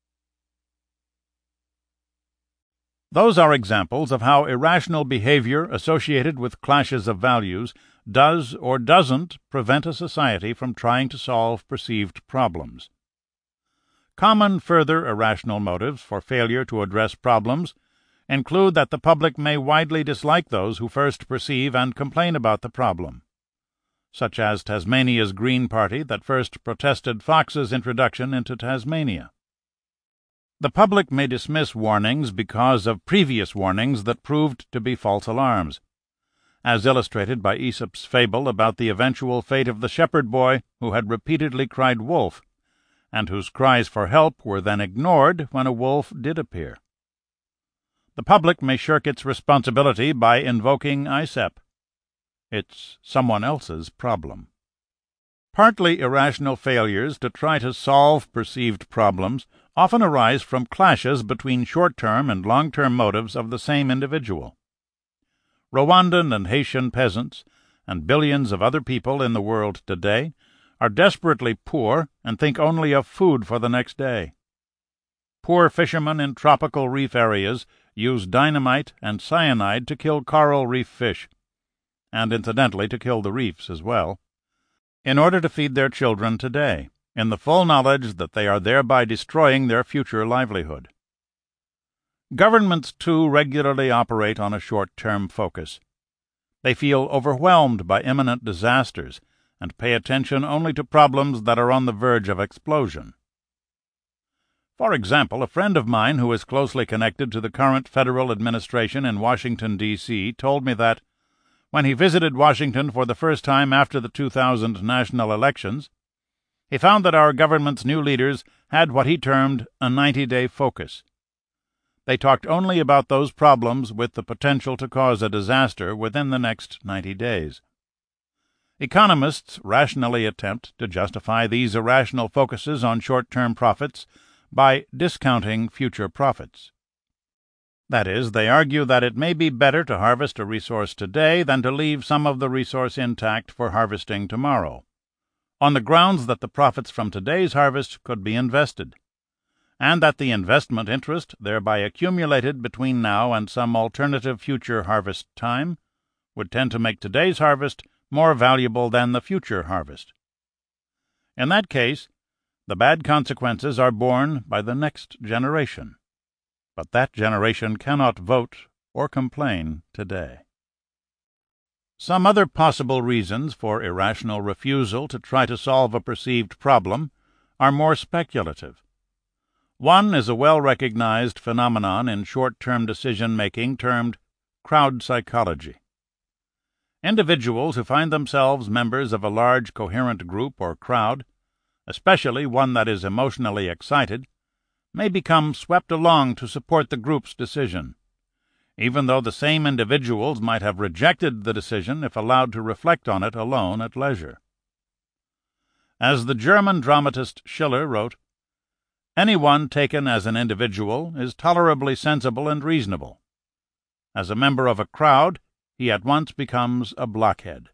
Those are examples of how irrational behavior associated with clashes of values does or doesn't prevent a society from trying to solve perceived problems. Common further irrational motives for failure to address problems include that the public may widely dislike those who first perceive and complain about the problem, such as Tasmania's Green Party that first protested Fox's introduction into Tasmania. The public may dismiss warnings because of previous warnings that proved to be false alarms, as illustrated by Aesop's fable about the eventual fate of the shepherd boy who had repeatedly cried wolf, and whose cries for help were then ignored when a wolf did appear. The public may shirk its responsibility by invoking Aesop. It's someone else's problem. Partly irrational failures to try to solve perceived problems often arise from clashes between short-term and long-term motives of the same individual. Rwandan and Haitian peasants, and billions of other people in the world today, are desperately poor and think only of food for the next day. Poor fishermen in tropical reef areas use dynamite and cyanide to kill coral reef fish, and incidentally to kill the reefs as well, in order to feed their children today, in the full knowledge that they are thereby destroying their future livelihood. Governments, too, regularly operate on a short-term focus. They feel overwhelmed by imminent disasters and pay attention only to problems that are on the verge of explosion. For example, a friend of mine who is closely connected to the current federal administration in Washington, D C, told me that, when he visited Washington for the first time after the two thousand national elections, he found that our government's new leaders had what he termed a ninety-day focus. They talked only about those problems with the potential to cause a disaster within the next ninety days. Economists rationally attempt to justify these irrational focuses on short-term profits by discounting future profits. That is, they argue that it may be better to harvest a resource today than to leave some of the resource intact for harvesting tomorrow, on the grounds that the profits from today's harvest could be invested, and that the investment interest thereby accumulated between now and some alternative future harvest time would tend to make today's harvest more valuable than the future harvest. In that case, the bad consequences are borne by the next generation, but that generation cannot vote or complain today. Some other possible reasons for irrational refusal to try to solve a perceived problem are more speculative. One is a well-recognized phenomenon in short-term decision-making termed crowd psychology. Individuals who find themselves members of a large coherent group or crowd, especially one that is emotionally excited, may become swept along to support the group's decision, even though the same individuals might have rejected the decision if allowed to reflect on it alone at leisure. As the German dramatist Schiller wrote, "Anyone taken as an individual is tolerably sensible and reasonable. As a member of a crowd, he at once becomes a blockhead."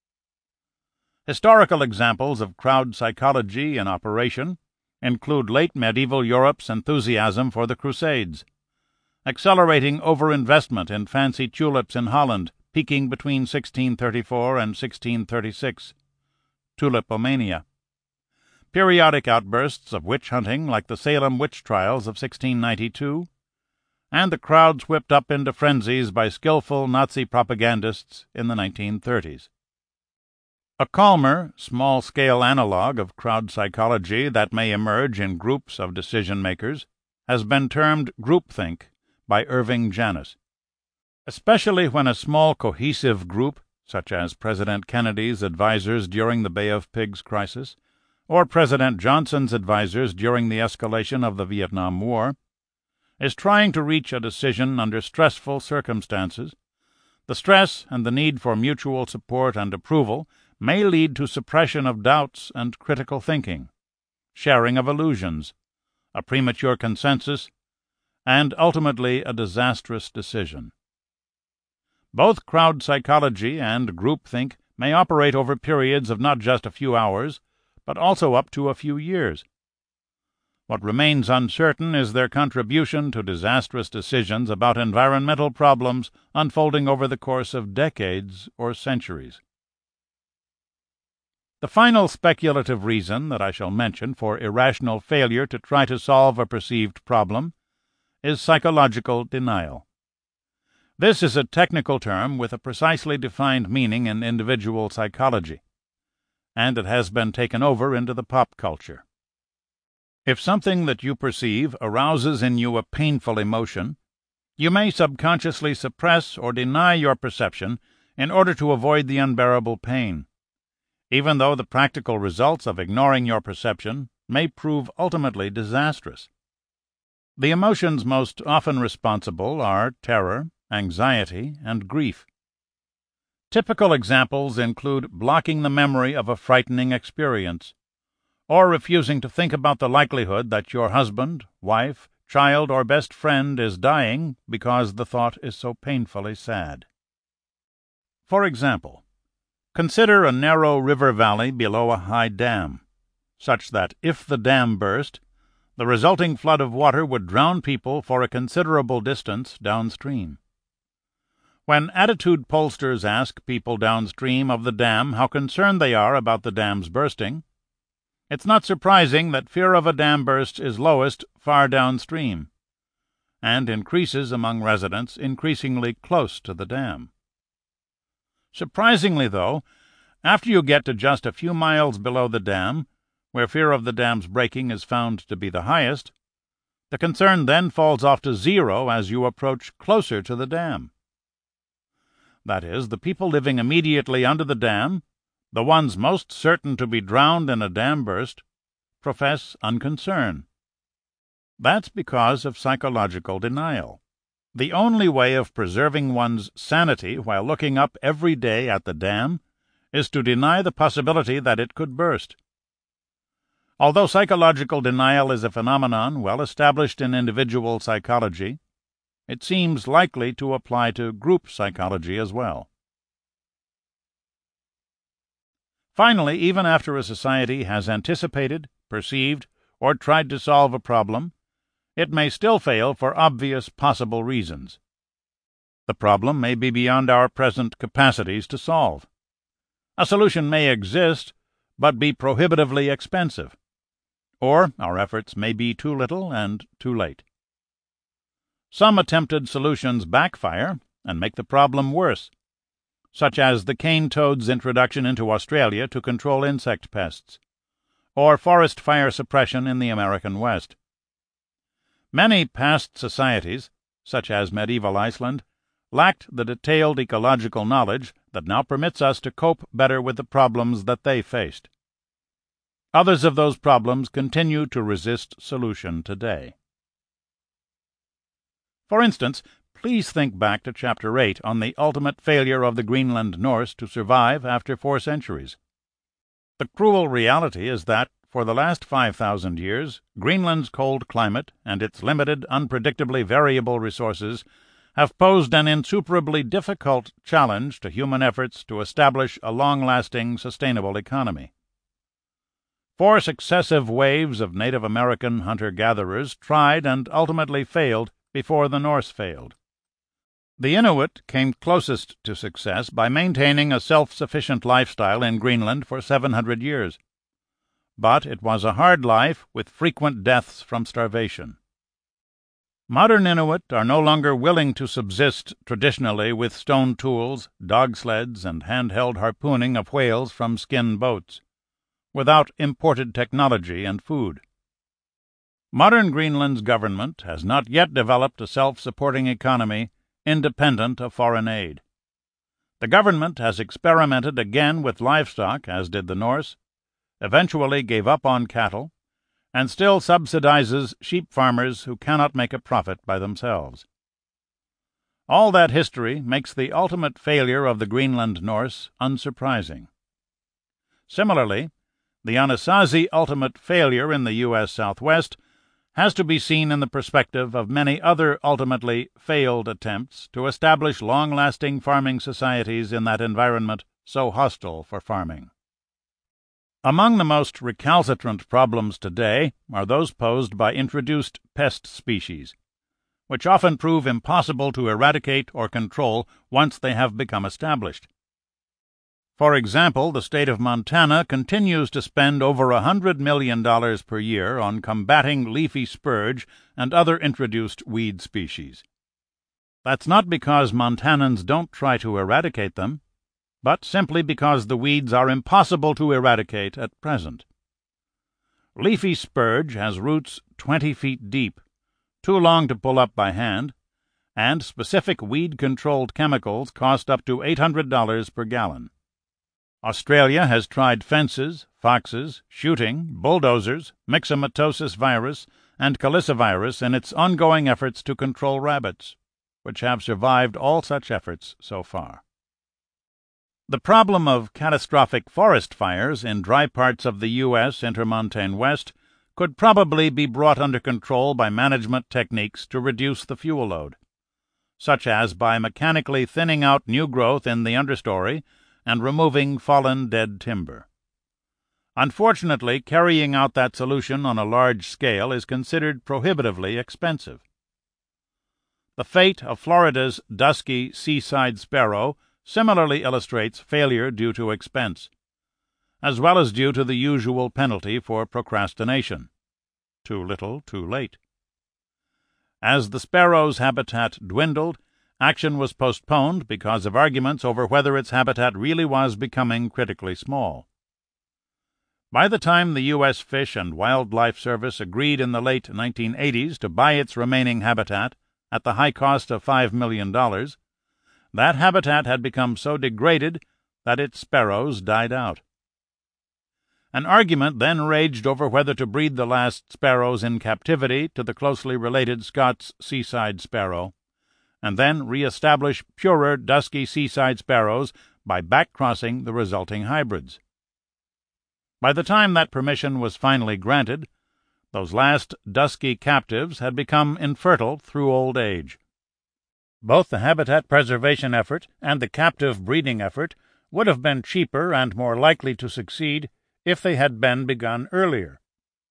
Historical examples of crowd psychology in operation include late medieval Europe's enthusiasm for the Crusades, accelerating overinvestment in fancy tulips in Holland, peaking between sixteen thirty-four and sixteen thirty-six, tulipomania, periodic outbursts of witch-hunting like the Salem witch trials of sixteen ninety-two, and the crowds whipped up into frenzies by skillful Nazi propagandists in the nineteen thirties. A calmer, small-scale analog of crowd psychology that may emerge in groups of decision-makers has been termed groupthink by Irving Janis. Especially when a small cohesive group, such as President Kennedy's advisers during the Bay of Pigs crisis, or President Johnson's advisers during the escalation of the Vietnam War, is trying to reach a decision under stressful circumstances, the stress and the need for mutual support and approval may lead to suppression of doubts and critical thinking, sharing of illusions, a premature consensus, and ultimately a disastrous decision. Both crowd psychology and groupthink may operate over periods of not just a few hours, but also up to a few years. What remains uncertain is their contribution to disastrous decisions about environmental problems unfolding over the course of decades or centuries. The final speculative reason that I shall mention for irrational failure to try to solve a perceived problem is psychological denial. This is a technical term with a precisely defined meaning in individual psychology, and it has been taken over into the pop culture. If something that you perceive arouses in you a painful emotion, you may subconsciously suppress or deny your perception in order to avoid the unbearable pain, even though the practical results of ignoring your perception may prove ultimately disastrous. The emotions most often responsible are terror, anxiety, and grief. Typical examples include blocking the memory of a frightening experience, or refusing to think about the likelihood that your husband, wife, child, or best friend is dying because the thought is so painfully sad. For example, consider a narrow river valley below a high dam, such that if the dam burst, the resulting flood of water would drown people for a considerable distance downstream. When attitude pollsters ask people downstream of the dam how concerned they are about the dam's bursting, it's not surprising that fear of a dam burst is lowest far downstream, and increases among residents increasingly close to the dam. Surprisingly, though, after you get to just a few miles below the dam, where fear of the dam's breaking is found to be the highest, the concern then falls off to zero as you approach closer to the dam. That is, the people living immediately under the dam, the ones most certain to be drowned in a dam burst, profess unconcern. That's because of psychological denial. The only way of preserving one's sanity while looking up every day at the dam is to deny the possibility that it could burst. Although psychological denial is a phenomenon well established in individual psychology, it seems likely to apply to group psychology as well. Finally, even after a society has anticipated, perceived, or tried to solve a problem, it may still fail for obvious possible reasons. The problem may be beyond our present capacities to solve. A solution may exist, but be prohibitively expensive. Or our efforts may be too little and too late. Some attempted solutions backfire and make the problem worse, such as the cane toad's introduction into Australia to control insect pests, or forest fire suppression in the American West. Many past societies, such as medieval Iceland, lacked the detailed ecological knowledge that now permits us to cope better with the problems that they faced. Others of those problems continue to resist solution today. For instance, please think back to Chapter eight on the ultimate failure of the Greenland Norse to survive after four centuries. The cruel reality is that, for the last five thousand years, Greenland's cold climate and its limited, unpredictably variable resources have posed an insuperably difficult challenge to human efforts to establish a long-lasting, sustainable economy. Four successive waves of Native American hunter-gatherers tried and ultimately failed before the Norse failed. The Inuit came closest to success by maintaining a self-sufficient lifestyle in Greenland for seven hundred years. But it was a hard life with frequent deaths from starvation. Modern Inuit are no longer willing to subsist traditionally with stone tools, dog sleds, and handheld harpooning of whales from skin boats, without imported technology and food. Modern Greenland's government has not yet developed a self-supporting economy independent of foreign aid. The government has experimented again with livestock, as did the Norse, eventually gave up on cattle, and still subsidizes sheep farmers who cannot make a profit by themselves. All that history makes the ultimate failure of the Greenland Norse unsurprising. Similarly, the Anasazi ultimate failure in the U S Southwest has to be seen in the perspective of many other ultimately failed attempts to establish long-lasting farming societies in that environment so hostile for farming. Among the most recalcitrant problems today are those posed by introduced pest species, which often prove impossible to eradicate or control once they have become established. For example, the state of Montana continues to spend over a hundred million dollars per year on combating leafy spurge and other introduced weed species. That's not because Montanans don't try to eradicate them, but simply because the weeds are impossible to eradicate at present. Leafy spurge has roots twenty feet deep, too long to pull up by hand, and specific weed-controlled chemicals cost up to eight hundred dollars per gallon. Australia has tried fences, foxes, shooting, bulldozers, myxomatosis virus, and calicivirus in its ongoing efforts to control rabbits, which have survived all such efforts so far. The problem of catastrophic forest fires in dry parts of the U S intermontane West could probably be brought under control by management techniques to reduce the fuel load, such as by mechanically thinning out new growth in the understory and removing fallen dead timber. Unfortunately, carrying out that solution on a large scale is considered prohibitively expensive. The fate of Florida's dusky seaside sparrow similarly illustrates failure due to expense, as well as due to the usual penalty for procrastination: too little, too late. As the sparrow's habitat dwindled, action was postponed because of arguments over whether its habitat really was becoming critically small. By the time the U S Fish and Wildlife Service agreed in the late nineteen eighties to buy its remaining habitat at the high cost of five million dollars, that habitat had become so degraded that its sparrows died out. An argument then raged over whether to breed the last sparrows in captivity to the closely related Scott's seaside sparrow, and then re-establish purer dusky seaside sparrows by back-crossing the resulting hybrids. By the time that permission was finally granted, those last dusky captives had become infertile through old age. Both the habitat preservation effort and the captive breeding effort would have been cheaper and more likely to succeed if they had been begun earlier.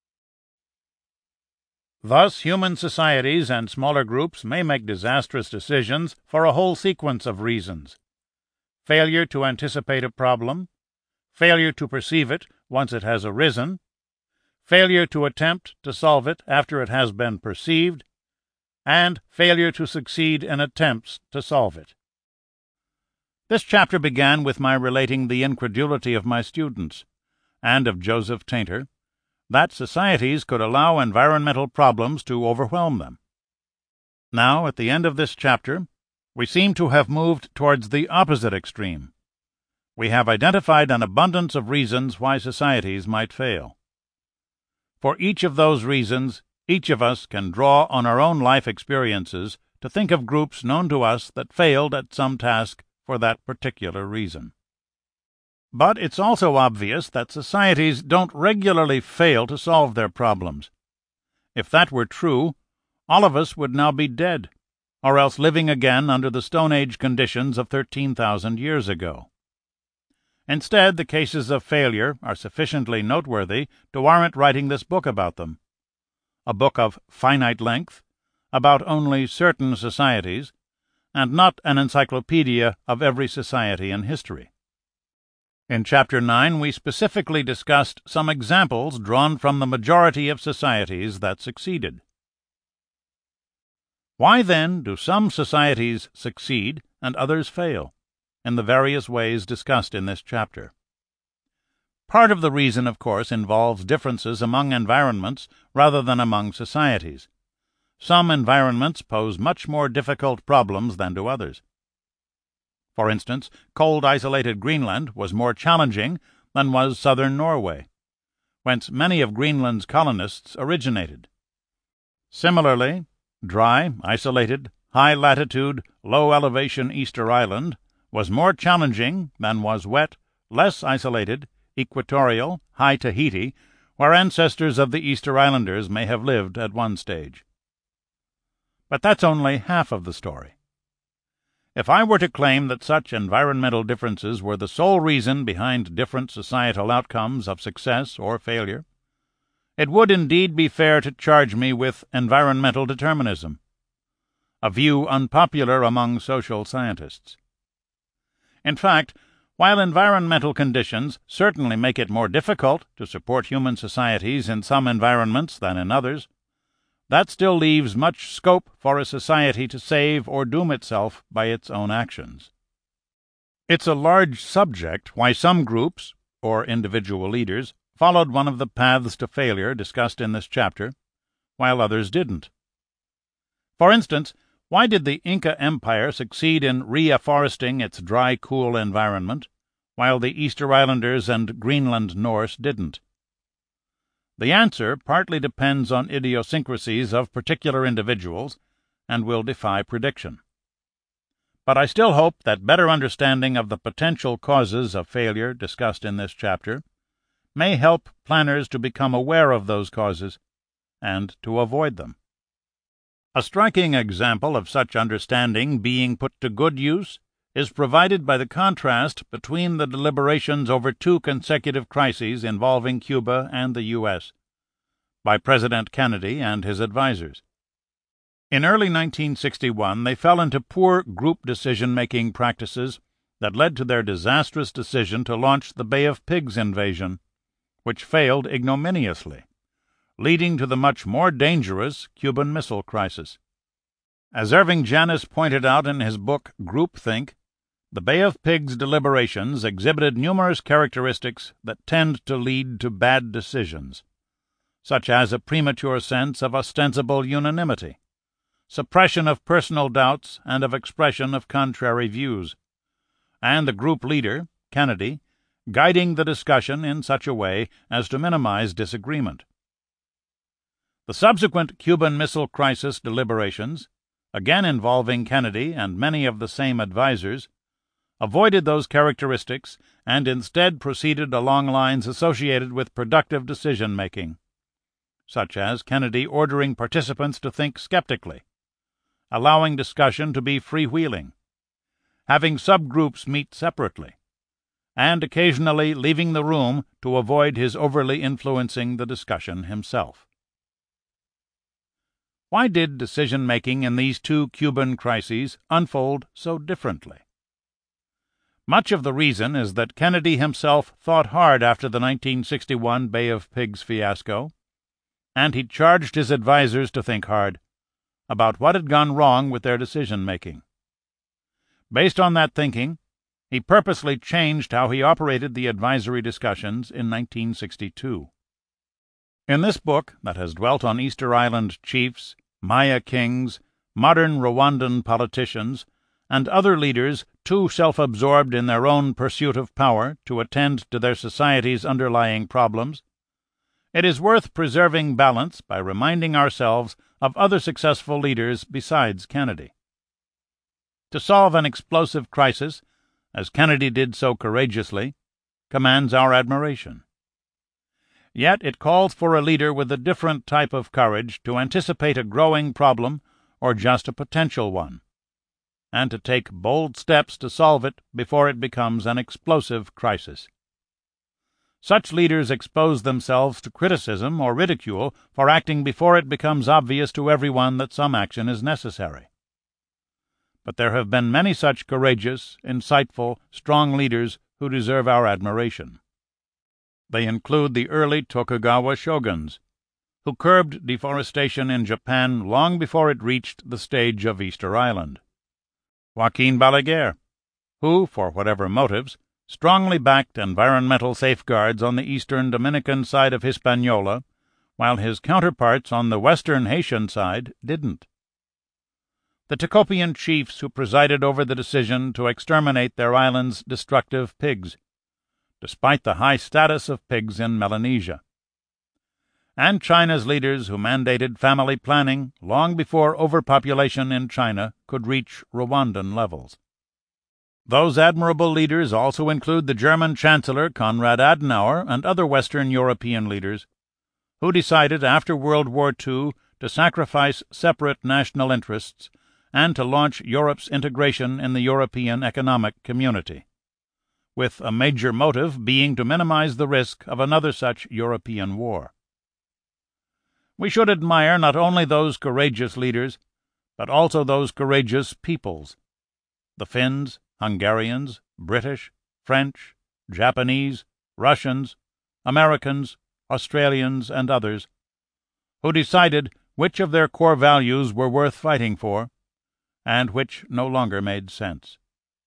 Thus, human societies and smaller groups may make disastrous decisions for a whole sequence of reasons: failure to anticipate a problem, failure to perceive it once it has arisen, failure to attempt to solve it after it has been perceived, and failure to succeed in attempts to solve it. This chapter began with my relating the incredulity of my students, and of Joseph Tainter, that societies could allow environmental problems to overwhelm them. Now, at the end of this chapter, we seem to have moved towards the opposite extreme. We have identified an abundance of reasons why societies might fail. For each of those reasons, each of us can draw on our own life experiences to think of groups known to us that failed at some task for that particular reason. But it's also obvious that societies don't regularly fail to solve their problems. If that were true, all of us would now be dead, or else living again under the Stone Age conditions of thirteen thousand years ago. Instead, the cases of failure are sufficiently noteworthy to warrant writing this book about them. A book of finite length, about only certain societies, and not an encyclopedia of every society in history. In Chapter nine, we specifically discussed some examples drawn from the majority of societies that succeeded. Why, then, do some societies succeed and others fail, in the various ways discussed in this chapter? Part of the reason, of course, involves differences among environments rather than among societies. Some environments pose much more difficult problems than do others. For instance, cold isolated Greenland was more challenging than was southern Norway, whence many of Greenland's colonists originated. Similarly, dry, isolated, high-latitude, low-elevation Easter Island was more challenging than was wet, less isolated, equatorial, high Tahiti, where ancestors of the Easter Islanders may have lived at one stage. But that's only half of the story. If I were to claim that such environmental differences were the sole reason behind different societal outcomes of success or failure, it would indeed be fair to charge me with environmental determinism, a view unpopular among social scientists. In fact, while environmental conditions certainly make it more difficult to support human societies in some environments than in others, that still leaves much scope for a society to save or doom itself by its own actions. It's a large subject why some groups, or individual leaders, followed one of the paths to failure discussed in this chapter, while others didn't. For instance, why did the Inca Empire succeed in re-afforesting its dry, cool environment, while the Easter Islanders and Greenland Norse didn't? The answer partly depends on idiosyncrasies of particular individuals and will defy prediction. But I still hope that better understanding of the potential causes of failure discussed in this chapter may help planners to become aware of those causes and to avoid them. A striking example of such understanding being put to good use is provided by the contrast between the deliberations over two consecutive crises involving Cuba and the U S by President Kennedy and his advisers. In early nineteen sixty-one, they fell into poor group decision-making practices that led to their disastrous decision to launch the Bay of Pigs invasion, which failed ignominiously, leading to the much more dangerous Cuban Missile Crisis. As Irving Janis pointed out in his book Groupthink, the Bay of Pigs deliberations exhibited numerous characteristics that tend to lead to bad decisions, such as a premature sense of ostensible unanimity, suppression of personal doubts and of expression of contrary views, and the group leader, Kennedy, guiding the discussion in such a way as to minimize disagreement. The subsequent Cuban Missile Crisis deliberations, again involving Kennedy and many of the same advisers, avoided those characteristics and instead proceeded along lines associated with productive decision-making, such as Kennedy ordering participants to think skeptically, allowing discussion to be freewheeling, having subgroups meet separately, and occasionally leaving the room to avoid his overly influencing the discussion himself. Why did decision-making in these two Cuban crises unfold so differently? Much of the reason is that Kennedy himself thought hard after the nineteen sixty-one Bay of Pigs fiasco, and he charged his advisers to think hard about what had gone wrong with their decision-making. Based on that thinking, he purposely changed how he operated the advisory discussions in nineteen sixty-two. In this book that has dwelt on Easter Island chiefs, Maya kings, modern Rwandan politicians, and other leaders too self-absorbed in their own pursuit of power to attend to their society's underlying problems, it is worth preserving balance by reminding ourselves of other successful leaders besides Kennedy. To solve an explosive crisis, as Kennedy did so courageously, commands our admiration. Yet it calls for a leader with a different type of courage to anticipate a growing problem or just a potential one, and to take bold steps to solve it before it becomes an explosive crisis. Such leaders expose themselves to criticism or ridicule for acting before it becomes obvious to everyone that some action is necessary. But there have been many such courageous, insightful, strong leaders who deserve our admiration. They include the early Tokugawa shoguns, who curbed deforestation in Japan long before it reached the stage of Easter Island. Joaquin Balaguer, who, for whatever motives, strongly backed environmental safeguards on the eastern Dominican side of Hispaniola, while his counterparts on the western Haitian side didn't. The Tecopian chiefs who presided over the decision to exterminate their island's destructive pigs, despite the high status of pigs in Melanesia. And China's leaders who mandated family planning long before overpopulation in China could reach Rwandan levels. Those admirable leaders also include the German Chancellor Konrad Adenauer and other Western European leaders who decided after World War Two to sacrifice separate national interests and to launch Europe's integration in the European Economic Community, with a major motive being to minimize the risk of another such European war. We should admire not only those courageous leaders, but also those courageous peoples, the Finns, Hungarians, British, French, Japanese, Russians, Americans, Australians, and others, who decided which of their core values were worth fighting for, and which no longer made sense.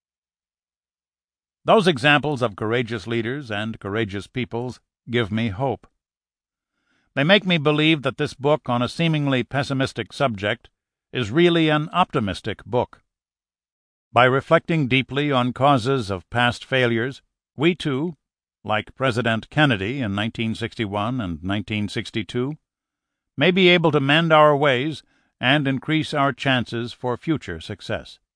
Those examples of courageous leaders and courageous peoples give me hope. They make me believe that this book on a seemingly pessimistic subject is really an optimistic book. By reflecting deeply on causes of past failures, we too, like President Kennedy in nineteen sixty-one and nineteen sixty-two, may be able to mend our ways and increase our chances for future success.